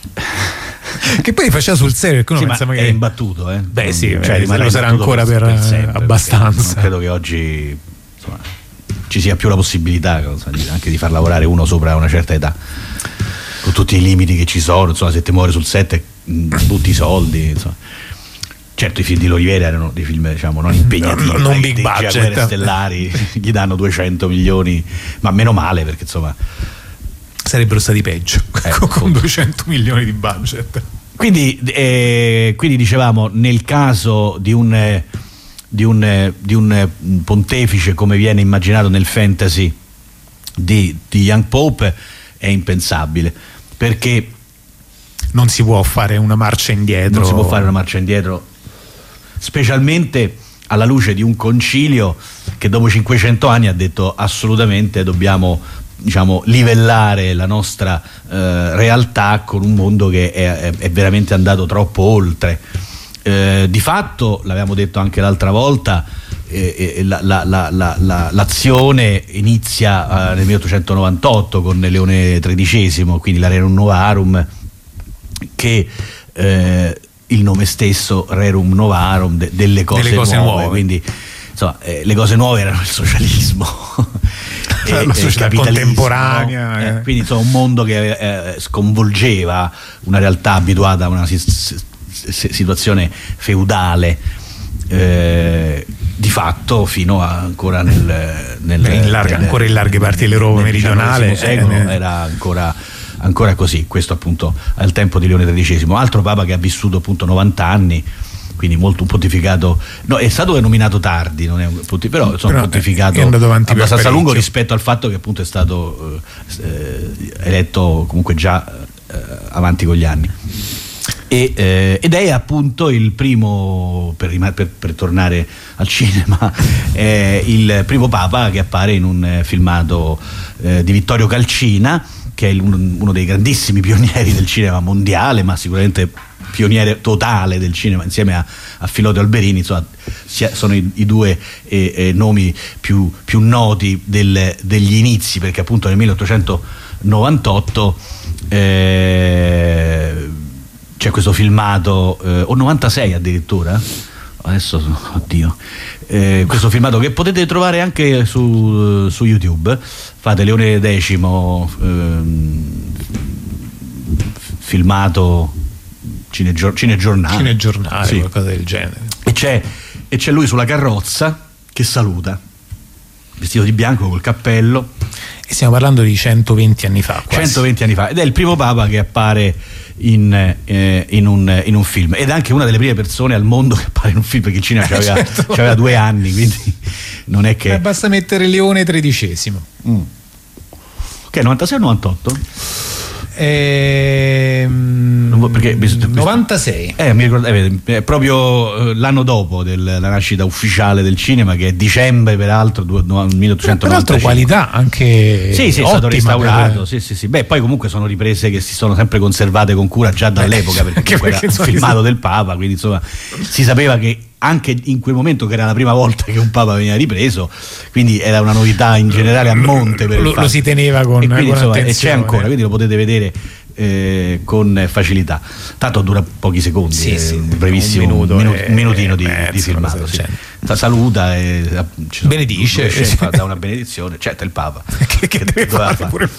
[SPEAKER 1] Che poi faceva sul serio, perché uno
[SPEAKER 2] sì,
[SPEAKER 1] pensa
[SPEAKER 2] ma
[SPEAKER 1] magari...
[SPEAKER 2] è imbattuto, eh?
[SPEAKER 1] Beh sì,
[SPEAKER 2] cioè,
[SPEAKER 1] lo sarà ancora per, per sempre, abbastanza.
[SPEAKER 2] Non credo che oggi insomma, ci sia più la possibilità anche di far lavorare uno sopra una certa età, con tutti i limiti che ci sono, insomma, se ti muore sul set butti i soldi, insomma. Certo, i film di L'Oliveira erano dei film, diciamo, non impegnativi,
[SPEAKER 1] no, non big budget,
[SPEAKER 2] Guerre Stellari gli danno duecento milioni, ma meno male, perché insomma
[SPEAKER 1] sarebbero stati peggio, eh, con duecento milioni di budget.
[SPEAKER 2] Quindi, eh, quindi dicevamo, nel caso di un, eh, di, un, eh, di un pontefice come viene immaginato nel fantasy di, di Young Pope è impensabile, perché
[SPEAKER 1] non si può fare una marcia indietro.
[SPEAKER 2] Non si può fare una marcia indietro, specialmente alla luce di un concilio che dopo cinquecento anni ha detto assolutamente dobbiamo, diciamo, livellare la nostra eh, realtà con un mondo che è, è, è veramente andato troppo oltre. Eh, di fatto, l'avevamo detto anche l'altra volta, eh, eh, la, la, la, la, l'azione inizia eh, nel milleottocentonovantotto con Leone tredicesimo, quindi la Rerum Novarum, che eh, il nome stesso Rerum Novarum de, delle cose, delle cose nuove, nuove, quindi insomma, eh, le cose nuove erano il socialismo
[SPEAKER 1] e la società contemporanea,
[SPEAKER 2] no? eh, quindi insomma un mondo che eh, sconvolgeva una realtà abituata a una si, si, situazione feudale, eh, di fatto fino a ancora nel, nel,
[SPEAKER 1] in larga, nel ancora in larghe parti dell'Europa meridionale
[SPEAKER 2] secolo eh, era ancora ancora così. Questo appunto al tempo di Leone tredicesimo, altro papa che ha vissuto appunto novanta anni, quindi molto un pontificato, no, è stato nominato tardi, non è un pontificato, però insomma un pontificato abbastanza lungo rispetto al fatto che appunto è stato eh, eletto comunque già eh, avanti con gli anni. E, eh, ed è appunto il primo, per, per, per tornare al cinema, è il primo papa che appare in un eh, filmato eh, di Vittorio Calcina, che è uno dei grandissimi pionieri del cinema mondiale, ma sicuramente pioniere totale del cinema, insieme a, a Filotto Alberini, insomma, sono i, i due eh, eh, nomi più, più noti del, degli inizi, perché appunto nel milleottocentonovantotto eh, c'è questo filmato, eh, o novantasei addirittura, adesso, oddio, eh, questo filmato che potete trovare anche su, su YouTube, fate Leone decimo, ehm, filmato cinegior- cinegiornale,
[SPEAKER 1] cinegiornale
[SPEAKER 2] sì.
[SPEAKER 1] Qualcosa del genere,
[SPEAKER 2] e c'è, e c'è lui sulla carrozza che saluta, vestito di bianco col cappello,
[SPEAKER 1] e stiamo parlando di centoventi anni fa quasi.
[SPEAKER 2] centoventi anni fa, ed è il primo papa che appare in, eh, in, un, in un film, ed è anche una delle prime persone al mondo che appare in un film, perché il cinema c'aveva, certo. c'aveva due anni, quindi non è che...
[SPEAKER 1] Eh, basta mettere Leone tredicesimo.
[SPEAKER 2] Mm. Che è novantasei o novantotto?
[SPEAKER 1] Ehm,
[SPEAKER 2] perché
[SPEAKER 1] novantasei.
[SPEAKER 2] Eh, mi ricordo, eh, è proprio l'anno dopo della nascita ufficiale del cinema, che è dicembre peraltro milleottocentonovantasei.
[SPEAKER 1] Peraltro qualità anche
[SPEAKER 2] sì, sì, è stato restaurato,
[SPEAKER 1] per...
[SPEAKER 2] sì, sì, sì. Beh, poi comunque sono riprese che si sono sempre conservate con cura già dall'epoca, perché,
[SPEAKER 1] perché
[SPEAKER 2] era un filmato del Papa, quindi insomma si sapeva che anche in quel momento, che era la prima volta che un Papa veniva ripreso, quindi era una novità in generale a monte per
[SPEAKER 1] lo,
[SPEAKER 2] il
[SPEAKER 1] lo si teneva con,
[SPEAKER 2] e quindi,
[SPEAKER 1] con
[SPEAKER 2] insomma,
[SPEAKER 1] attenzione.
[SPEAKER 2] E c'è ancora, quindi lo potete vedere eh, con facilità. Tanto dura pochi secondi,
[SPEAKER 1] sì, sì,
[SPEAKER 2] brevissimo,
[SPEAKER 1] un, minuto
[SPEAKER 2] un, minu-
[SPEAKER 1] e,
[SPEAKER 2] un minutino di,
[SPEAKER 1] mezzo,
[SPEAKER 2] di filmato. Sì.
[SPEAKER 1] Sa,
[SPEAKER 2] saluta e ci sono,
[SPEAKER 1] benedice,
[SPEAKER 2] fa, dà una benedizione, certo, il Papa
[SPEAKER 1] che, che, che deve fare
[SPEAKER 2] fare.
[SPEAKER 1] Pure...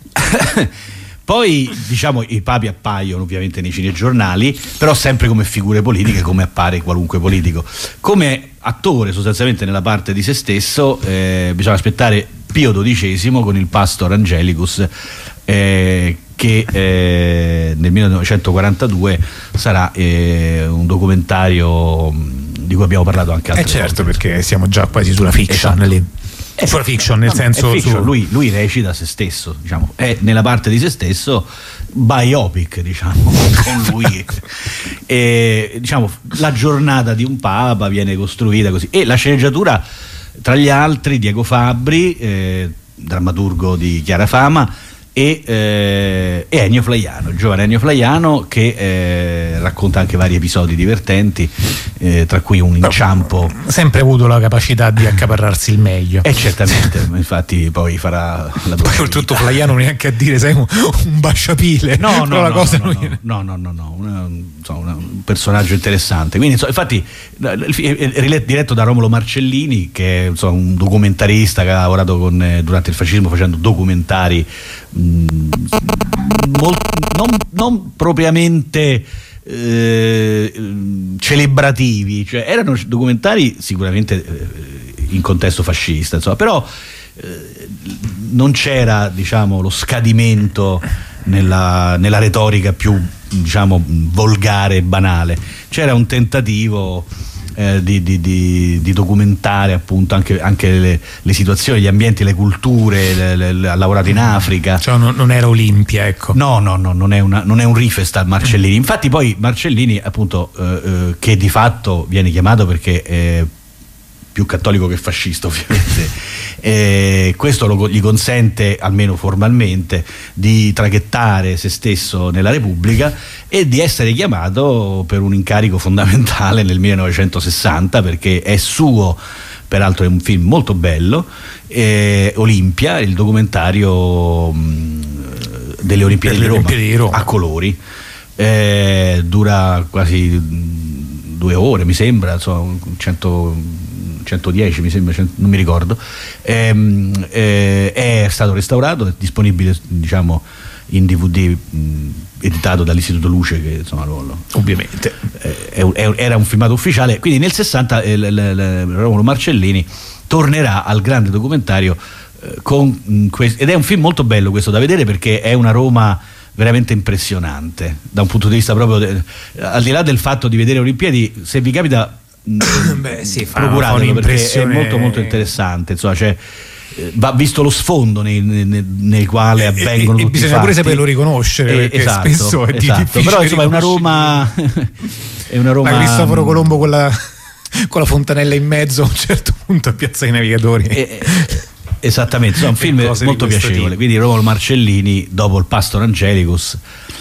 [SPEAKER 2] Poi diciamo i papi appaiono ovviamente nei cinegiornali, però sempre come figure politiche, come appare qualunque politico. Come attore sostanzialmente nella parte di se stesso eh, bisogna aspettare Pio dodicesimo con il Pastor Angelicus, eh, che eh, nel millenovecentoquarantadue sarà eh, un documentario di cui abbiamo parlato anche altre
[SPEAKER 1] eh certo,
[SPEAKER 2] volte.
[SPEAKER 1] Perché siamo già quasi sulla fiction, esatto. Lì. È sulla fiction, nel no, senso
[SPEAKER 2] fiction.
[SPEAKER 1] Su...
[SPEAKER 2] Lui, lui recita se stesso, diciamo, è nella parte di se stesso biopic, diciamo, con lui. E, diciamo, la giornata di un Papa viene costruita così. E la sceneggiatura, tra gli altri, Diego Fabbri, eh, drammaturgo di chiara fama, e, eh, e Ennio Flaiano, il giovane Ennio Flaiano, che eh, racconta anche vari episodi divertenti, eh, tra cui un inciampo.
[SPEAKER 1] Sempre avuto la capacità di accaparrarsi il meglio.
[SPEAKER 2] E certamente, infatti poi farà la tua.
[SPEAKER 1] Poi oltretutto Flaiano neanche a dire, sei un, un basciapile.
[SPEAKER 2] No, no,
[SPEAKER 1] la
[SPEAKER 2] no,
[SPEAKER 1] cosa
[SPEAKER 2] no, no,
[SPEAKER 1] non...
[SPEAKER 2] no, no, no, no, una, insomma, un personaggio interessante. Quindi insomma, infatti è diretto da Romolo Marcellini, che è insomma, un documentarista che ha lavorato con, eh, durante il fascismo facendo documentari mh, molt, non, non propriamente eh, celebrativi, cioè erano documentari sicuramente eh, in contesto fascista, insomma, però eh, non c'era, diciamo, lo scadimento nella, nella retorica più, diciamo, volgare e banale. C'era un tentativo eh, di, di, di, di documentare appunto anche, anche le, le situazioni, gli ambienti, le culture. Le, le, le, ha lavorato in Africa,
[SPEAKER 1] cioè non, non era Olimpia, ecco.
[SPEAKER 2] No, no, no, non è, una, non è un Rifestal Marcellini. Infatti poi Marcellini appunto eh, eh, che di fatto viene chiamato perché è più cattolico che fascista, ovviamente, e questo lo, gli consente, almeno formalmente, di traghettare se stesso nella Repubblica e di essere chiamato per un incarico fondamentale nel millenovecentosessanta, perché è suo, peraltro è un film molto bello, eh, Olimpia, il documentario mh, delle Olimpiadi di,
[SPEAKER 1] di Roma
[SPEAKER 2] a colori, eh, dura quasi due ore mi sembra, insomma, cento centodieci mi sembra, cento, non mi ricordo, ehm, eh, è stato restaurato, è disponibile, diciamo, in D V D, mh, editato dall'Istituto Luce, che insomma lo, lo,
[SPEAKER 1] ovviamente
[SPEAKER 2] eh, è, è, era un filmato ufficiale. Quindi nel sessanta eh, l, l, l, Romolo Marcellini tornerà al grande documentario eh, con mh, que- ed è un film molto bello questo da vedere, perché è una Roma veramente impressionante da un punto di vista proprio de- al di là del fatto di vedere Olimpiadi, se vi capita
[SPEAKER 1] beh sì,
[SPEAKER 2] procuratelo, perché è molto molto interessante, insomma, cioè, va visto lo sfondo nel, nel, nel quale avvengono
[SPEAKER 1] e,
[SPEAKER 2] tutti
[SPEAKER 1] e bisogna
[SPEAKER 2] i fatti.
[SPEAKER 1] pure saperlo riconoscere,
[SPEAKER 2] eh,
[SPEAKER 1] perché
[SPEAKER 2] esatto,
[SPEAKER 1] spesso è
[SPEAKER 2] esatto.
[SPEAKER 1] difficile.
[SPEAKER 2] Però insomma è una Roma è una Roma
[SPEAKER 1] ma Cristoforo Colombo con la, con la fontanella in mezzo a un certo punto a Piazza dei Navigatori,
[SPEAKER 2] eh, esattamente, insomma, un film molto piacevole tipo. Quindi Romolo Marcellini dopo il Pastor Angelicus,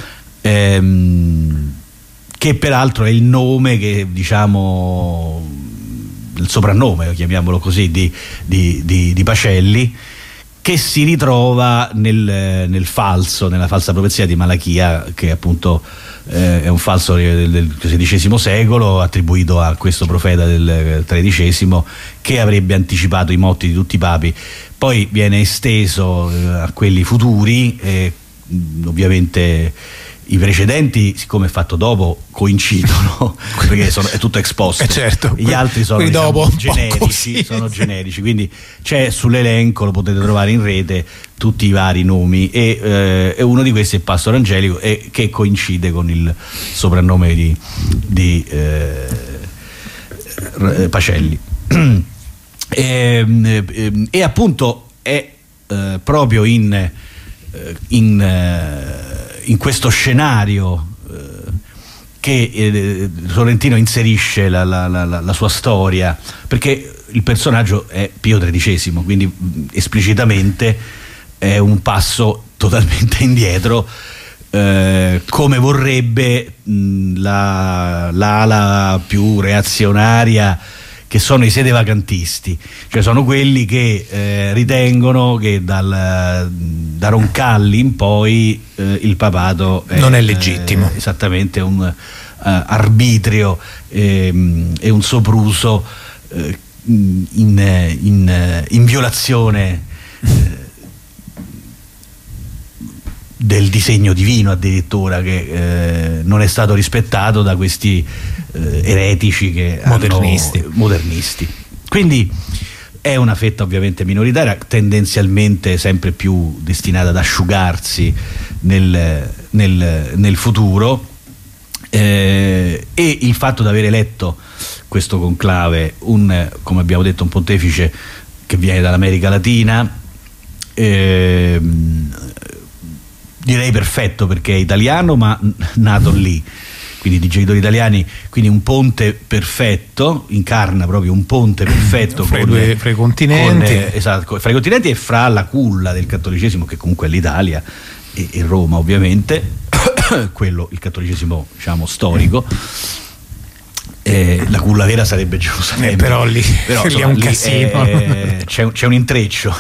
[SPEAKER 2] ehm, che peraltro è il nome che, diciamo, il soprannome, chiamiamolo così, di, di, di, di Pacelli, che si ritrova nel, nel falso, nella falsa profezia di Malachia, che appunto eh, è un falso del, del sedicesimo secolo attribuito a questo profeta del tredicesimo, che avrebbe anticipato i motti di tutti i papi. Poi viene esteso eh, a quelli futuri, e ovviamente i precedenti, siccome è fatto dopo, coincidono perché sono, è tutto esposto,
[SPEAKER 1] eh certo,
[SPEAKER 2] gli altri sono, diciamo, dopo generici, sono generici, quindi c'è sull'elenco, lo potete trovare in rete, tutti i vari nomi, e, eh, e uno di questi è il Pastor Angelico, e, che coincide con il soprannome di, di eh, Pacelli. e, e, e appunto è eh, proprio in, in eh, in questo scenario eh, che eh, Sorrentino inserisce la, la, la, la sua storia, perché il personaggio è Pio tredicesimo, quindi mh, esplicitamente è un passo totalmente indietro, eh, come vorrebbe mh, la, l'ala più reazionaria, che sono i sedevacantisti, cioè sono quelli che eh, ritengono che dal, da Roncalli in poi eh, il papato è,
[SPEAKER 1] non è legittimo,
[SPEAKER 2] eh, esattamente un uh, arbitrio e, e un sopruso eh, in, in, in violazione eh, del disegno divino, addirittura, che eh, non è stato rispettato da questi eh, eretici che
[SPEAKER 1] modernisti.
[SPEAKER 2] Hanno, modernisti. Quindi è una fetta ovviamente minoritaria, tendenzialmente sempre più destinata ad asciugarsi nel, nel, nel futuro, eh, e il fatto di aver eletto questo conclave un, come abbiamo detto, un pontefice che viene dall'America Latina, eh, direi perfetto, perché è italiano ma nato lì, quindi di genitori italiani, quindi un ponte perfetto, incarna proprio un ponte perfetto
[SPEAKER 1] fra,
[SPEAKER 2] con,
[SPEAKER 1] i due, fra i continenti,
[SPEAKER 2] con, esatto, fra i continenti e fra la culla del cattolicesimo, che comunque è l'Italia e, e Roma ovviamente, quello, il cattolicesimo diciamo storico. Eh, la culla vera sarebbe Gerusalemme,
[SPEAKER 1] eh, però lì,
[SPEAKER 2] però,
[SPEAKER 1] lì
[SPEAKER 2] insomma,
[SPEAKER 1] è un
[SPEAKER 2] lì
[SPEAKER 1] casino,
[SPEAKER 2] è, c'è, un, c'è un intreccio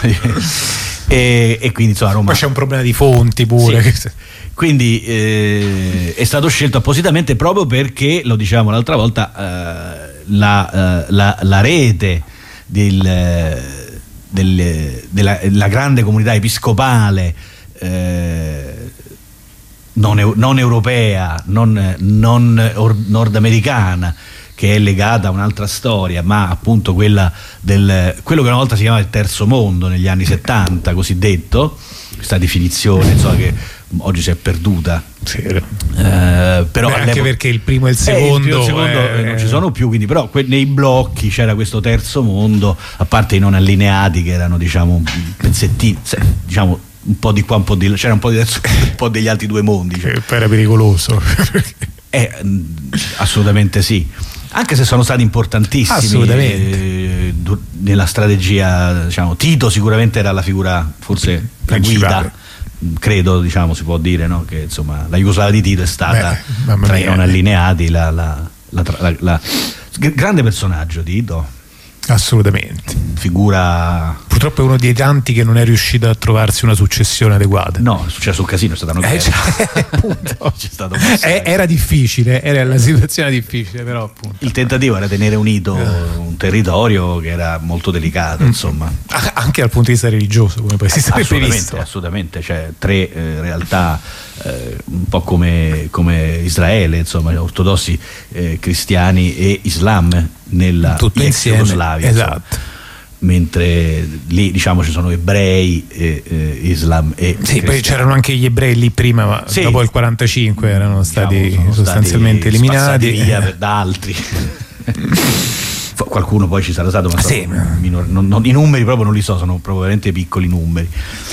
[SPEAKER 2] e, e quindi insomma Roma,
[SPEAKER 1] poi c'è un problema di fonti pure,
[SPEAKER 2] sì. Quindi eh, è stato scelto appositamente proprio perché, lo diciamo l'altra volta, eh, la, eh, la, la rete del, del, della la grande comunità episcopale eh, non, non europea, non, non or, nordamericana, che è legata a un'altra storia, ma appunto quella del quello che una volta si chiamava il terzo mondo negli anni settanta, cosiddetto, questa definizione insomma che oggi si è perduta.
[SPEAKER 1] Sì.
[SPEAKER 2] Eh, però
[SPEAKER 1] beh, anche perché il primo e il secondo,
[SPEAKER 2] eh, il primo e il secondo
[SPEAKER 1] eh,
[SPEAKER 2] non ci sono più, quindi però que- nei blocchi c'era questo terzo mondo, a parte i non allineati che erano diciamo pezzettini, diciamo un po' di qua, un po' di là, c'era un po' di terzo, un po' degli altri due mondi, cioè.
[SPEAKER 1] Poi era pericoloso.
[SPEAKER 2] eh, assolutamente sì, anche se sono stati importantissimi
[SPEAKER 1] assolutamente
[SPEAKER 2] eh, nella strategia, diciamo. Tito sicuramente era la figura, forse la guida, credo, diciamo, si può dire, no? Che insomma la Jugoslavia di Tito è stata, beh, tra i non allineati, la, la, la, la, la grande personaggio Tito,
[SPEAKER 1] assolutamente,
[SPEAKER 2] figura.
[SPEAKER 1] Purtroppo è uno dei tanti che non è riuscito a trovarsi una successione adeguata.
[SPEAKER 2] No, è successo un casino, è stata una
[SPEAKER 1] eh, cioè,
[SPEAKER 2] c'è stato
[SPEAKER 1] eh, era difficile, era la situazione difficile, però appunto
[SPEAKER 2] il tentativo era tenere unito uh. un territorio che era molto delicato, mm. insomma,
[SPEAKER 1] anche dal punto di vista religioso, come poi si sarebbe
[SPEAKER 2] assolutamente,
[SPEAKER 1] visto.
[SPEAKER 2] Assolutamente, cioè tre eh, realtà eh, un po' come, come Israele, insomma, ortodossi, eh, cristiani e Islam nella
[SPEAKER 1] tutto insieme,
[SPEAKER 2] Jugoslavia,
[SPEAKER 1] esatto.
[SPEAKER 2] Mentre lì diciamo ci sono ebrei, e, e Islam e
[SPEAKER 1] sì, cristiani. Poi c'erano anche gli ebrei lì prima, ma sì, dopo il quarantacinque erano stati diciamo, sono sostanzialmente stati eliminati
[SPEAKER 2] via per, da altri. Qualcuno poi ci sarà stato, ma
[SPEAKER 1] sì,
[SPEAKER 2] so, minor, non, non, i numeri proprio non li so, sono proprio veramente piccoli numeri.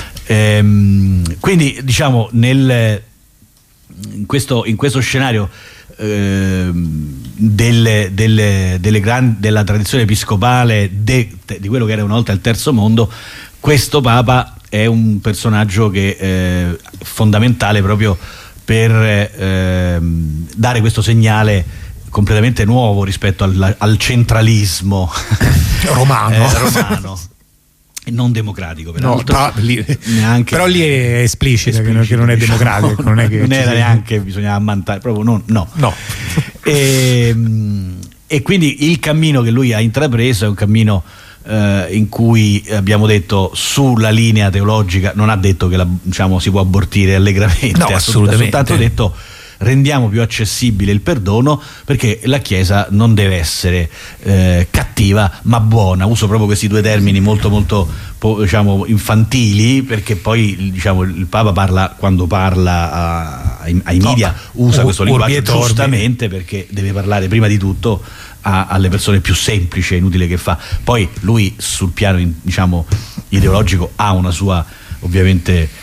[SPEAKER 2] Ehm, quindi diciamo nel, in, questo, in questo scenario eh, delle, delle, delle gran, della tradizione episcopale de, de, di quello che era una volta il terzo mondo, questo Papa è un personaggio che è fondamentale proprio per eh, dare questo segnale completamente nuovo rispetto al, al centralismo
[SPEAKER 1] romano,
[SPEAKER 2] eh, romano. Non democratico,
[SPEAKER 1] no, no, lì,
[SPEAKER 2] neanche,
[SPEAKER 1] però lì è esplicito, esplicito che non è
[SPEAKER 2] diciamo,
[SPEAKER 1] democratico, non, è che
[SPEAKER 2] non era neanche sia... bisognava ammantare, proprio non, no,
[SPEAKER 1] no.
[SPEAKER 2] E, e quindi il cammino che lui ha intrapreso è un cammino eh, in cui abbiamo detto sulla linea teologica non ha detto che la, diciamo, si può abortire allegramente,
[SPEAKER 1] no, assolutamente,
[SPEAKER 2] ha soltanto detto rendiamo più accessibile il perdono, perché la Chiesa non deve essere eh, cattiva ma buona. Uso proprio questi due termini molto molto diciamo infantili, perché poi diciamo il Papa parla, quando parla a, ai, ai media no, usa questo linguaggio giustamente, perché deve parlare prima di tutto a, alle persone più semplici, è inutile che fa. Poi lui sul piano diciamo ideologico ha una sua ovviamente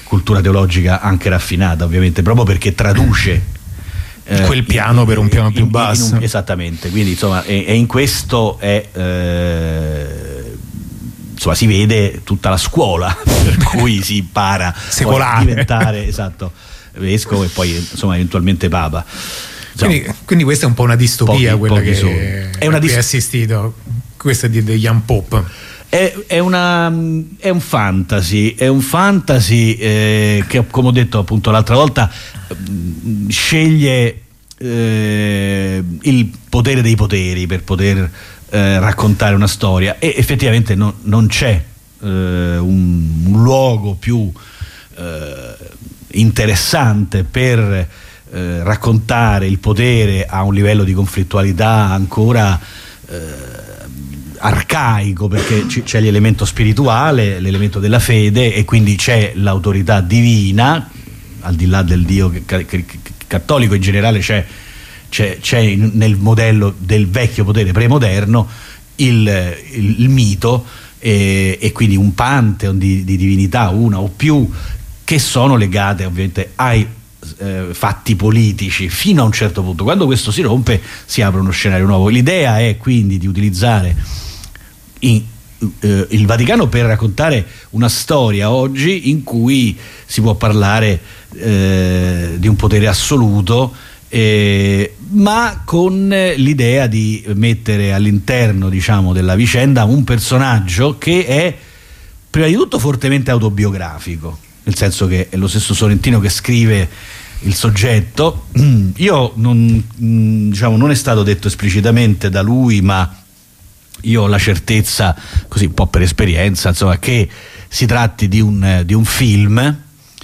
[SPEAKER 2] cultura teologica anche raffinata, ovviamente, proprio perché traduce
[SPEAKER 1] eh, quel piano in, per un piano più in, basso.
[SPEAKER 2] In un, esattamente, quindi insomma, e, e in questo è eh, insomma si vede tutta la scuola per cui si impara
[SPEAKER 1] secolare
[SPEAKER 2] a diventare esatto vescovo e poi insomma eventualmente papa.
[SPEAKER 1] Quindi, quindi questa è un po' una distopia, pochi, quella pochi che è una dist- hai assistito, questa di The Young Pope.
[SPEAKER 2] È, è, una, è un fantasy, è un fantasy eh, che, come ho detto appunto l'altra volta, sceglie eh, il potere dei poteri per poter eh, raccontare una storia, e effettivamente no, non c'è eh, un, un luogo più eh, interessante per eh, raccontare il potere a un livello di conflittualità ancora eh, arcaico, perché c'è l'elemento spirituale, l'elemento della fede, e quindi c'è l'autorità divina al di là del Dio cattolico. In generale c'è, c'è, c'è nel modello del vecchio potere premoderno il, il, il mito e, e quindi un pantheon di, di divinità, una o più, che sono legate ovviamente ai eh, fatti politici fino a un certo punto. Quando questo si rompe si apre uno scenario nuovo. L'idea è quindi di utilizzare in, eh, il Vaticano per raccontare una storia oggi in cui si può parlare eh, di un potere assoluto, eh, ma con l'idea di mettere all'interno, diciamo, della vicenda un personaggio che è prima di tutto fortemente autobiografico, nel senso che è lo stesso Sorrentino che scrive il soggetto. Io non, diciamo, non è stato detto esplicitamente da lui, ma io ho la certezza, così un po' per esperienza, insomma, che si tratti di un, di un film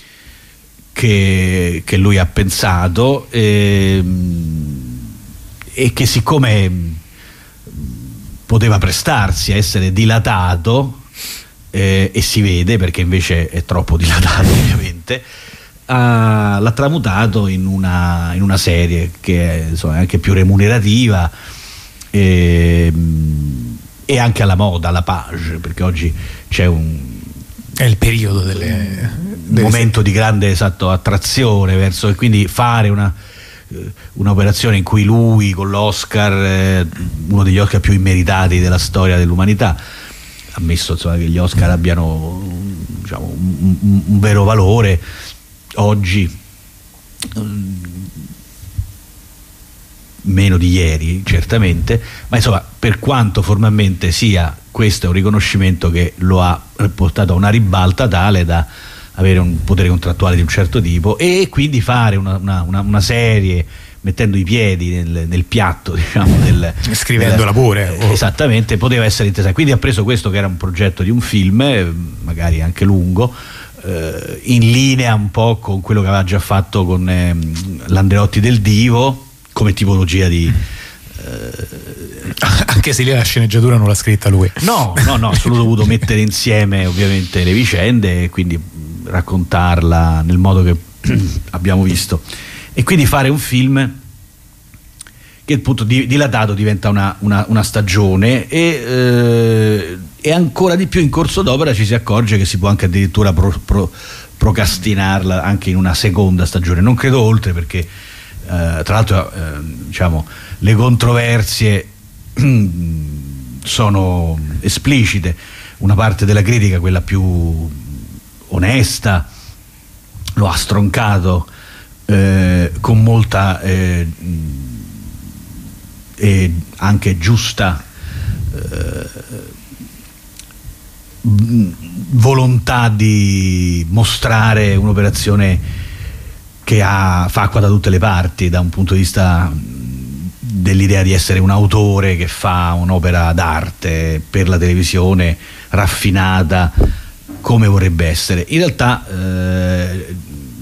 [SPEAKER 2] che, che lui ha pensato e, e che, siccome poteva prestarsi a essere dilatato, eh, e si vede perché invece è troppo dilatato ovviamente, ha, l'ha tramutato in una, in una serie che è, insomma, anche più remunerativa e, e anche alla moda, alla page, perché oggi c'è un
[SPEAKER 1] è il periodo delle, delle
[SPEAKER 2] momento se- di grande esatto attrazione verso, e quindi fare una un'operazione in cui lui con l'Oscar, eh, uno degli Oscar più immeritati della storia dell'umanità, ammesso insomma che gli Oscar abbiano, diciamo, un, un, un vero valore oggi, meno di ieri certamente, ma insomma, per quanto formalmente sia, questo è un riconoscimento che lo ha portato a una ribalta tale da avere un potere contrattuale di un certo tipo, e quindi fare una, una, una, una serie mettendo i piedi nel, nel piatto, diciamo, del,
[SPEAKER 1] scrivendola
[SPEAKER 2] del,
[SPEAKER 1] pure
[SPEAKER 2] eh, esattamente, poteva essere interessante. Quindi ha preso questo che era un progetto di un film, eh, magari anche lungo, eh, in linea un po' con quello che aveva già fatto con eh, l'Andreotti del Divo, come tipologia di
[SPEAKER 1] eh, anche se lì la sceneggiatura non l'ha scritta lui.
[SPEAKER 2] No, no, no, solo dovuto mettere insieme ovviamente le vicende e quindi raccontarla nel modo che abbiamo visto, e quindi fare un film che appunto dilatato diventa una, una, una stagione, e, eh, e ancora di più in corso d'opera ci si accorge che si può anche addirittura pro, pro, procrastinarla anche in una seconda stagione. Non credo oltre, perché eh, tra l'altro eh, diciamo, le controversie sono esplicite. Una parte della critica, quella più onesta, lo ha stroncato eh, con molta eh, e anche giusta eh, volontà di mostrare un'operazione che ha, fa acqua da tutte le parti, da un punto di vista dell'idea di essere un autore che fa un'opera d'arte per la televisione raffinata come vorrebbe essere. In realtà eh,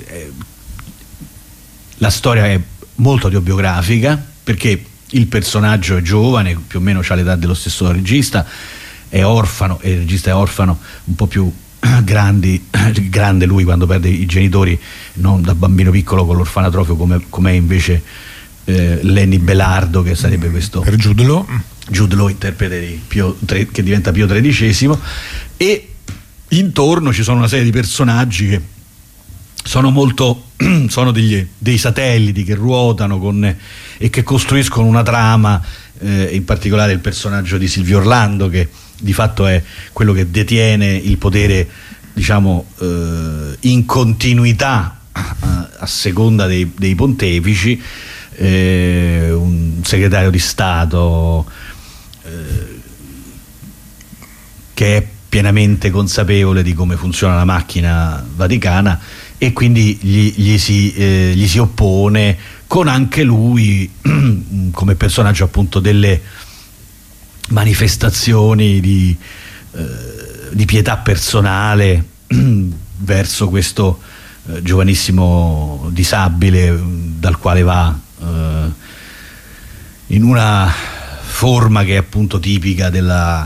[SPEAKER 2] la storia è molto autobiografica, perché il personaggio è giovane, più o meno ha l'età dello stesso regista, è orfano, e il regista è orfano, un po' più grandi, grande lui quando perde i genitori, non da bambino piccolo con l'orfanatrofio come, come è invece eh, Lenny Belardo, che sarebbe questo
[SPEAKER 1] per Jude Law,
[SPEAKER 2] Jude Law interprete di Pio, tre, che diventa Pio tredicesimo, e intorno ci sono una serie di personaggi che sono molto sono degli, dei satelliti che ruotano con, e che costruiscono una trama, eh, in particolare il personaggio di Silvio Orlando, che di fatto è quello che detiene il potere, diciamo, eh, in continuità a, a seconda dei, dei pontefici, eh, un segretario di Stato eh, che è pienamente consapevole di come funziona la macchina vaticana, e quindi gli, gli, si, eh, gli si oppone, con anche lui come personaggio appunto delle manifestazioni di, eh, di pietà personale verso questo eh, giovanissimo disabile, dal quale va eh, in una forma che è appunto tipica della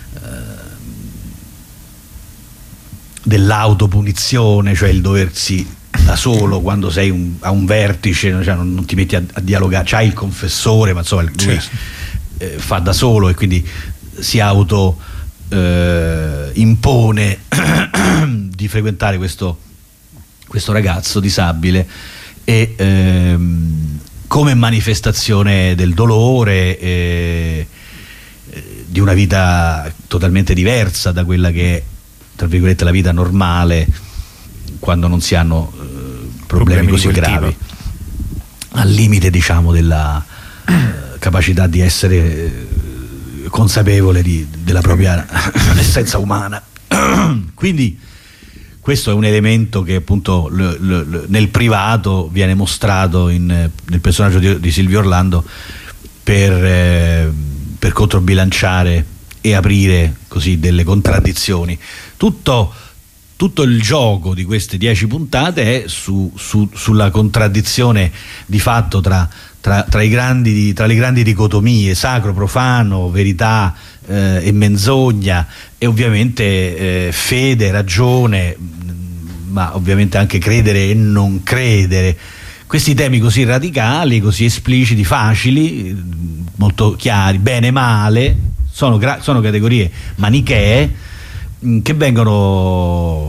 [SPEAKER 2] dell'autopunizione, cioè il doversi da solo, quando sei un, a un vertice, cioè non, non ti metti a, a dialogare, c'hai il confessore, ma insomma lui certo. eh, fa da solo, e quindi si auto eh, impone di frequentare questo, questo ragazzo disabile, e ehm, come manifestazione del dolore, eh, di una vita totalmente diversa da quella che è, tra virgolette, la vita normale, quando non si hanno eh, problemi, problemi così gravi, tipo. Al limite, diciamo, della eh, capacità di essere eh, consapevole di, della propria essenza umana. Quindi questo è un elemento che appunto l, l, l, nel privato viene mostrato in, nel personaggio di, di Silvio Orlando per, eh, per controbilanciare e aprire così delle contraddizioni. Tutto, tutto il gioco di queste dieci puntate è su, su, sulla contraddizione di fatto tra, tra, tra, i grandi, tra le grandi dicotomie, sacro, profano, verità eh, e menzogna, e ovviamente eh, fede, ragione, ma ovviamente anche credere e non credere. Questi temi così radicali, così espliciti, facili, molto chiari, bene e male, sono, sono categorie manichee mh, che vengono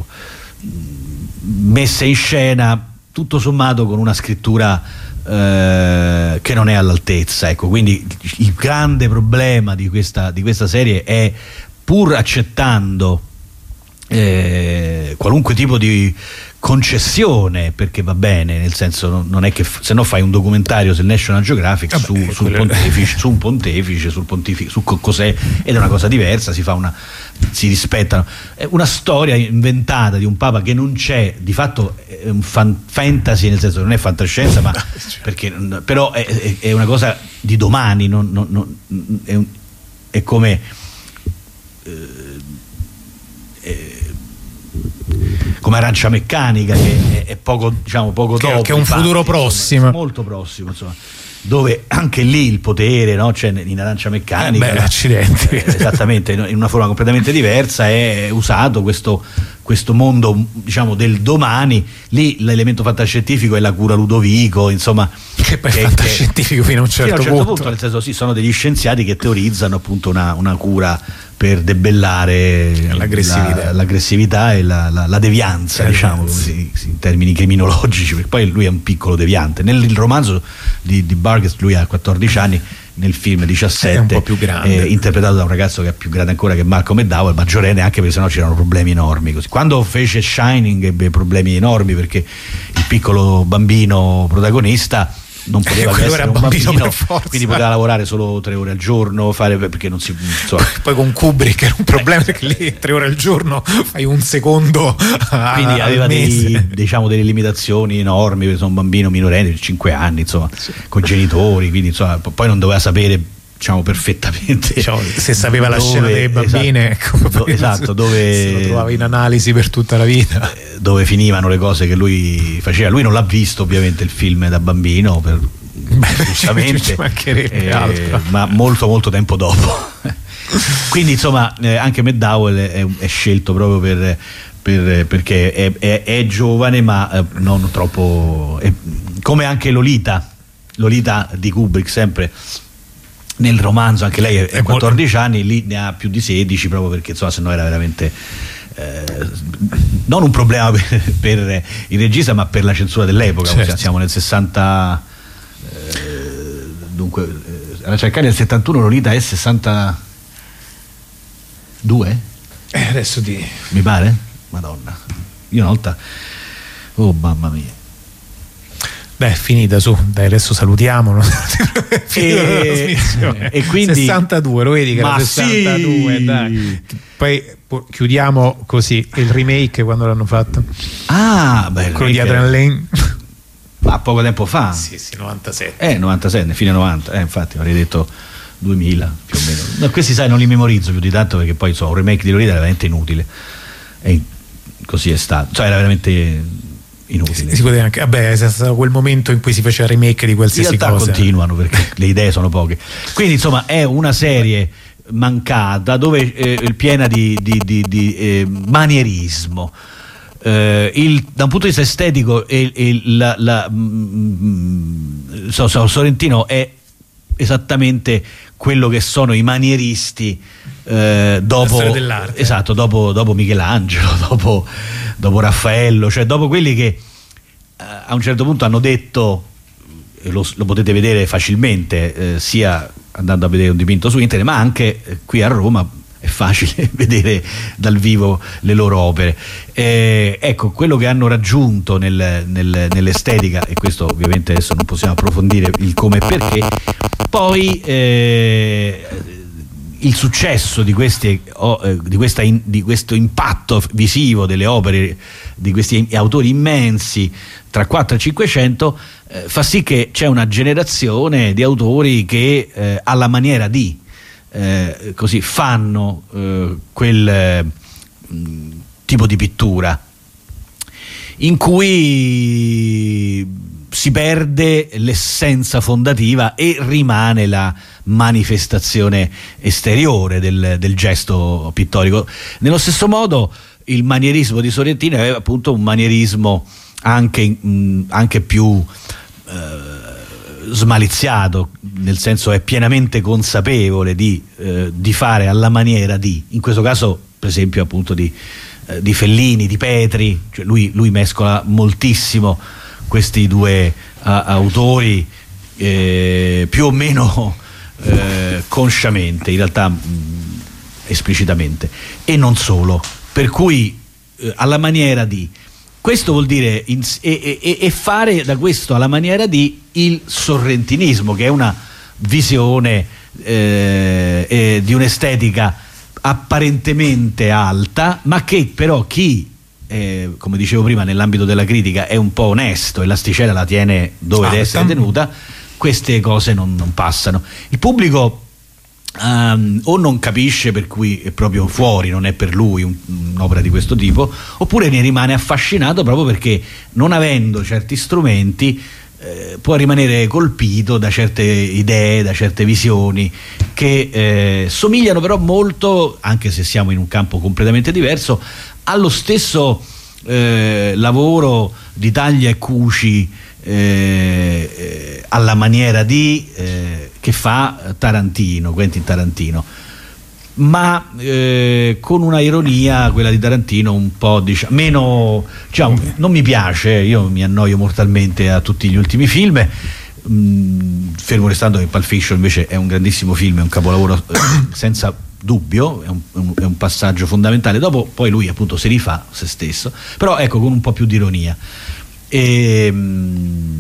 [SPEAKER 2] messe in scena tutto sommato con una scrittura eh, che non è all'altezza, ecco. Quindi il grande problema di questa, di questa serie è, pur accettando eh, qualunque tipo di concessione, perché va bene, nel senso, non è che se no fai un documentario sul National Geographic Vabbè, su, sul pontefice, su un pontefice, sul pontifice, su cos'è, ed è una cosa diversa, si fa una, si rispettano, è una storia inventata di un papa che non c'è, di fatto è un fan, fantasy, nel senso non è fantascienza, ma perché, però è, è, è una cosa di domani, non, non, non, è, un, è come eh, è, come Arancia Meccanica, che è, è poco, diciamo, poco
[SPEAKER 1] che,
[SPEAKER 2] dopo,
[SPEAKER 1] che è un
[SPEAKER 2] infatti,
[SPEAKER 1] futuro prossimo,
[SPEAKER 2] insomma, molto prossimo, insomma, dove anche lì il potere, no? Cioè in Arancia Meccanica,
[SPEAKER 1] eh beh, accidenti.
[SPEAKER 2] Eh, esattamente, in una forma completamente diversa è usato questo, questo mondo, diciamo, del domani. Lì l'elemento fantascientifico è la cura Ludovico, insomma,
[SPEAKER 1] che poi è fantascientifico fino a un certo,
[SPEAKER 2] fino a un certo
[SPEAKER 1] punto.
[SPEAKER 2] punto, nel senso, sì, sono degli scienziati che teorizzano appunto una, una cura per debellare l'aggressività, la, l'aggressività e la, la, la devianza, eh, diciamo così, in termini criminologici, perché poi lui è un piccolo deviante. Nel romanzo di, di Burgess lui ha quattordici anni, nel film diciassette, è un
[SPEAKER 1] po' più grande,
[SPEAKER 2] eh, interpretato da un ragazzo che è più grande ancora, che è Malcolm McDowell, maggiorenne, anche perché sennò c'erano problemi enormi così. Quando fece Shining ebbe problemi enormi, perché il piccolo bambino protagonista non poteva
[SPEAKER 1] eh,
[SPEAKER 2] essere un bambino,
[SPEAKER 1] bambino
[SPEAKER 2] quindi poteva lavorare solo tre ore al giorno, fare, perché non si, insomma.
[SPEAKER 1] Poi con Kubrick era un problema, perché lì tre ore al giorno fai un secondo a,
[SPEAKER 2] quindi aveva dei, diciamo, delle limitazioni enormi, perché sono un bambino minorenne di cinque anni, insomma, sì, con genitori, quindi insomma, poi non doveva sapere, diciamo, perfettamente,
[SPEAKER 1] diciamo, se sapeva dove, la scena delle bambine,
[SPEAKER 2] esatto,
[SPEAKER 1] ecco,
[SPEAKER 2] do, esatto, dove
[SPEAKER 1] se lo trovava in analisi per tutta la vita,
[SPEAKER 2] dove finivano le cose che lui faceva. Lui non l'ha visto ovviamente il film da bambino, per, Beh, giustamente, eh, ma molto molto tempo dopo. Quindi insomma, eh, anche McDowell è, è scelto proprio per, per, perché è, è, è giovane, ma eh, non troppo, è, come anche Lolita Lolita di Kubrick, sempre nel romanzo, anche lei è, è quattordici anni, lì ne ha più di sedici, proprio perché insomma, se no era veramente eh, non un problema per, per il regista, ma per la censura dell'epoca. Certo. Siamo nel sessanta, eh, dunque eh, la Cercani è del settantuno, Lolita è sessantadue?
[SPEAKER 1] Eh, adesso ti...
[SPEAKER 2] mi pare? Madonna, io una volta, oh mamma mia.
[SPEAKER 1] Beh, finita, su, dai, adesso salutiamo.
[SPEAKER 2] E, e quindi
[SPEAKER 1] sessantadue, lo vedi che
[SPEAKER 2] ma
[SPEAKER 1] era sessantadue,
[SPEAKER 2] sì.
[SPEAKER 1] dai. Poi chiudiamo così il remake quando l'hanno fatto.
[SPEAKER 2] Ah, beh,
[SPEAKER 1] quello di Adrian Lane.
[SPEAKER 2] Ma poco tempo fa.
[SPEAKER 1] Sì, sì, novantasette.
[SPEAKER 2] Eh, novantasette, fine novanta, eh, infatti avrei detto duemila più o meno. No, questi sai non li memorizzo più di tanto perché poi insomma un remake di Lolita era veramente inutile. E così è stato, cioè era veramente inutile.
[SPEAKER 1] Si, si poteva anche, vabbè, è stato quel momento in cui si faceva remake di qualsiasi
[SPEAKER 2] in realtà
[SPEAKER 1] cosa.
[SPEAKER 2] Continuano perché le idee sono poche. Quindi insomma è una serie mancata dove eh, piena di, di, di, di eh, manierismo. Eh, il, da un punto di vista estetico e, e la, la, mm, so, so, Sorrentino è esattamente quello che sono i manieristi eh, dopo, esatto, dopo, dopo Michelangelo, dopo, dopo Raffaello, cioè dopo quelli che eh, a un certo punto hanno detto, e lo, lo potete vedere facilmente eh, sia andando a vedere un dipinto su internet, ma anche eh, qui a Roma è facile vedere dal vivo le loro opere. Eh, ecco, quello che hanno raggiunto nel, nel, nell'estetica, e questo ovviamente adesso non possiamo approfondire il come e perché, poi eh, il successo di, questi, oh, eh, di, questa in, di questo impatto visivo delle opere di questi autori immensi tra quattrocento e cinquecento eh, fa sì che c'è una generazione di autori che eh, alla maniera di Eh, così fanno eh, quel eh, tipo di pittura in cui si perde l'essenza fondativa e rimane la manifestazione esteriore del, del gesto pittorico. Nello stesso modo il manierismo di Sorrentino è appunto un manierismo anche, mh, anche più eh, smaliziato, nel senso è pienamente consapevole di, eh, di fare alla maniera di, in questo caso per esempio appunto di, eh, di Fellini, di Petri, cioè lui, lui mescola moltissimo questi due uh, autori eh, più o meno eh, consciamente, in realtà mh, esplicitamente, e non solo, per cui eh, alla maniera di. Questo vuol dire in, e, e, e fare da questo alla maniera di il sorrentinismo, che è una visione eh, eh, di un'estetica apparentemente alta, ma che però chi, eh, come dicevo prima, nell'ambito della critica è un po' onesto e l'asticella la tiene dove deve essere tenuta, queste cose non, non passano. Il pubblico Um, o non capisce, per cui è proprio fuori, non è per lui un, un'opera di questo tipo, oppure ne rimane affascinato proprio perché non avendo certi strumenti eh, può rimanere colpito da certe idee, da certe visioni che eh, somigliano però molto, anche se siamo in un campo completamente diverso, allo stesso eh, lavoro di taglia e cuci eh, eh, alla maniera di eh, che fa Tarantino, Quentin Tarantino, ma eh, con una ironia, quella di Tarantino un po' diciamo meno, diciamo, non mi piace, io mi annoio mortalmente a tutti gli ultimi film, mh, fermo restando che Pulp Fiction invece è un grandissimo film, è un capolavoro eh, senza dubbio, è un, un, è un passaggio fondamentale. Dopo poi lui appunto si rifà se stesso, però ecco con un po' più di ironia e, mh,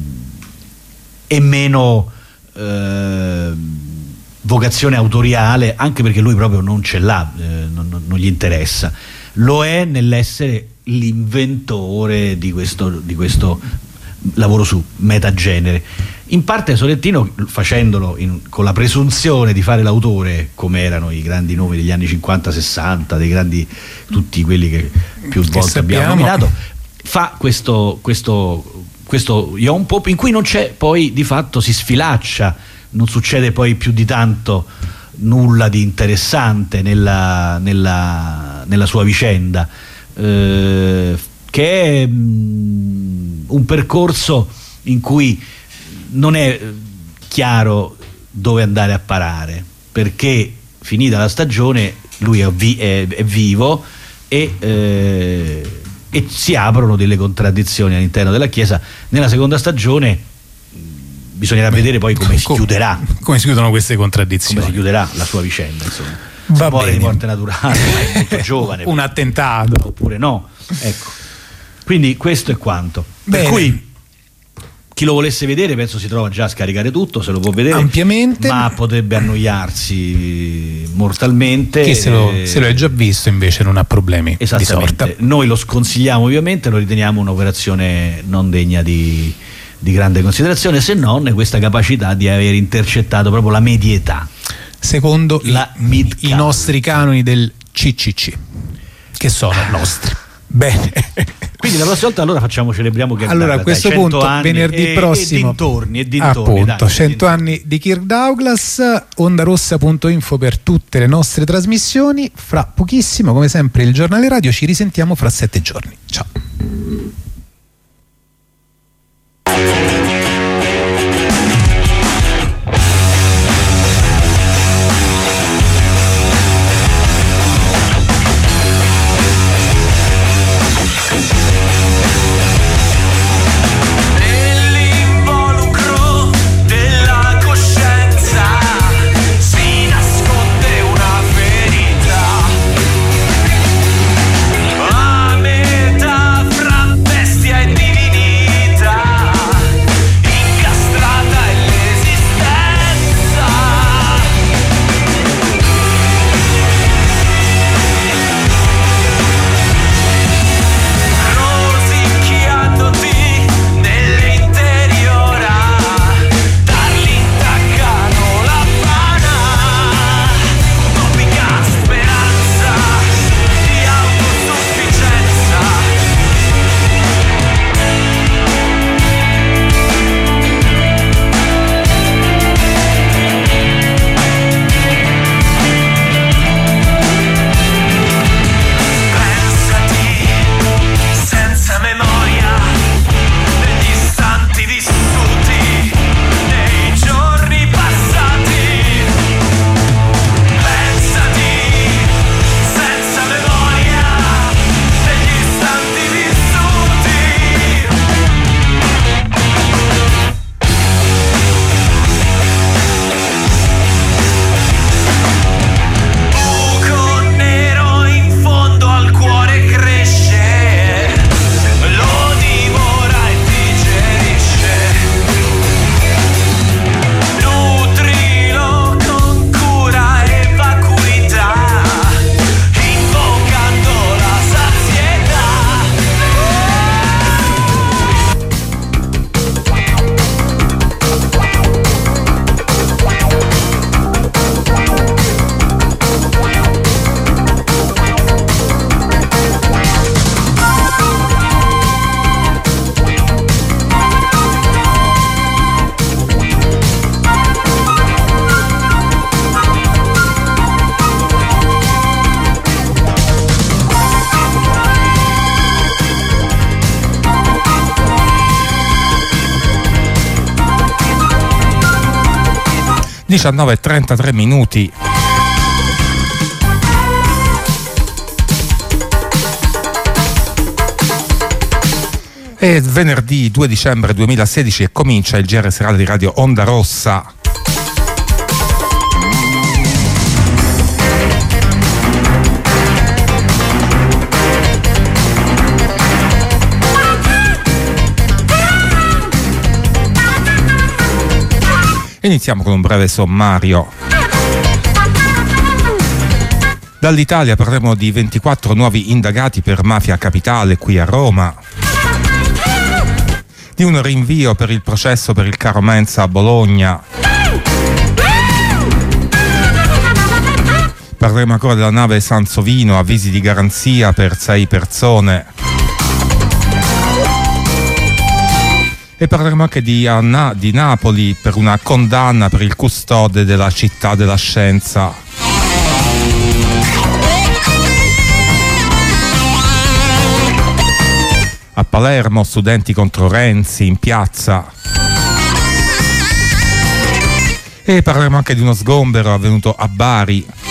[SPEAKER 2] e meno Eh, vocazione autoriale, anche perché lui proprio non ce l'ha, eh, non, non, non gli interessa. Lo è nell'essere l'inventore di questo, di questo lavoro su metagenere. In parte Sorrentino, facendolo in, con la presunzione di fare l'autore, come erano i grandi nomi degli anni cinquanta sessanta, dei grandi, tutti quelli che più che volte sappiamo. abbiamo nominato, fa questo, questo questo Young Pop in cui non c'è poi di fatto, si sfilaccia, non succede poi più di tanto nulla di interessante nella, nella, nella sua vicenda, eh, che è mh, un percorso in cui non è chiaro dove andare a parare, perché finita la stagione lui è, vi, è, è vivo e eh, e si aprono delle contraddizioni all'interno della Chiesa. Nella seconda stagione bisognerà Beh, vedere poi come si chiuderà,
[SPEAKER 1] come si chiudono queste contraddizioni,
[SPEAKER 2] come si chiuderà la sua vicenda, insomma.
[SPEAKER 1] Va
[SPEAKER 2] muore
[SPEAKER 1] bene.
[SPEAKER 2] di morte naturale, ma è molto giovane,
[SPEAKER 1] un attentato
[SPEAKER 2] oppure no, ecco. Quindi questo è quanto.
[SPEAKER 1] Bene.
[SPEAKER 2] Per cui chi lo volesse vedere penso si trova già a scaricare tutto, se lo può vedere
[SPEAKER 1] ampiamente,
[SPEAKER 2] ma potrebbe annoiarsi mortalmente.
[SPEAKER 1] Chi se lo, se lo è già visto invece non ha problemi di sorta.
[SPEAKER 2] Noi lo sconsigliamo, ovviamente lo riteniamo un'operazione non degna di, di grande considerazione, se non questa capacità di aver intercettato proprio la medietà
[SPEAKER 1] secondo
[SPEAKER 2] la
[SPEAKER 1] i, i nostri canoni del C C C, che sono nostri. Bene.
[SPEAKER 2] Quindi la prossima volta allora facciamo, celebriamo Kirk
[SPEAKER 1] allora
[SPEAKER 2] Douglas,
[SPEAKER 1] a questo
[SPEAKER 2] dai,
[SPEAKER 1] punto venerdì
[SPEAKER 2] e,
[SPEAKER 1] prossimo
[SPEAKER 2] e dintorni, e dintorni,
[SPEAKER 1] appunto
[SPEAKER 2] dai,
[SPEAKER 1] cento
[SPEAKER 2] dintorni.
[SPEAKER 1] anni di Kirk Douglas. Ondarossa punto info per tutte le nostre trasmissioni. Fra pochissimo, come sempre, il giornale radio. Ci risentiamo fra sette giorni. Ciao.
[SPEAKER 3] diciannove e trentatré minuti. È venerdì due dicembre duemilasedici e comincia il G R serale di Radio Onda Rossa. Iniziamo con un breve sommario. Dall'Italia parleremo di ventiquattro nuovi indagati per mafia capitale qui a Roma, di un rinvio per il processo per il caro Mensa a Bologna. Parleremo ancora della nave Sansovino, avvisi di garanzia per sei persone. E parleremo anche di, Anna, di Napoli per una condanna per il custode della città della scienza. A Palermo studenti contro Renzi in piazza. E parleremo anche di uno sgombero avvenuto a Bari.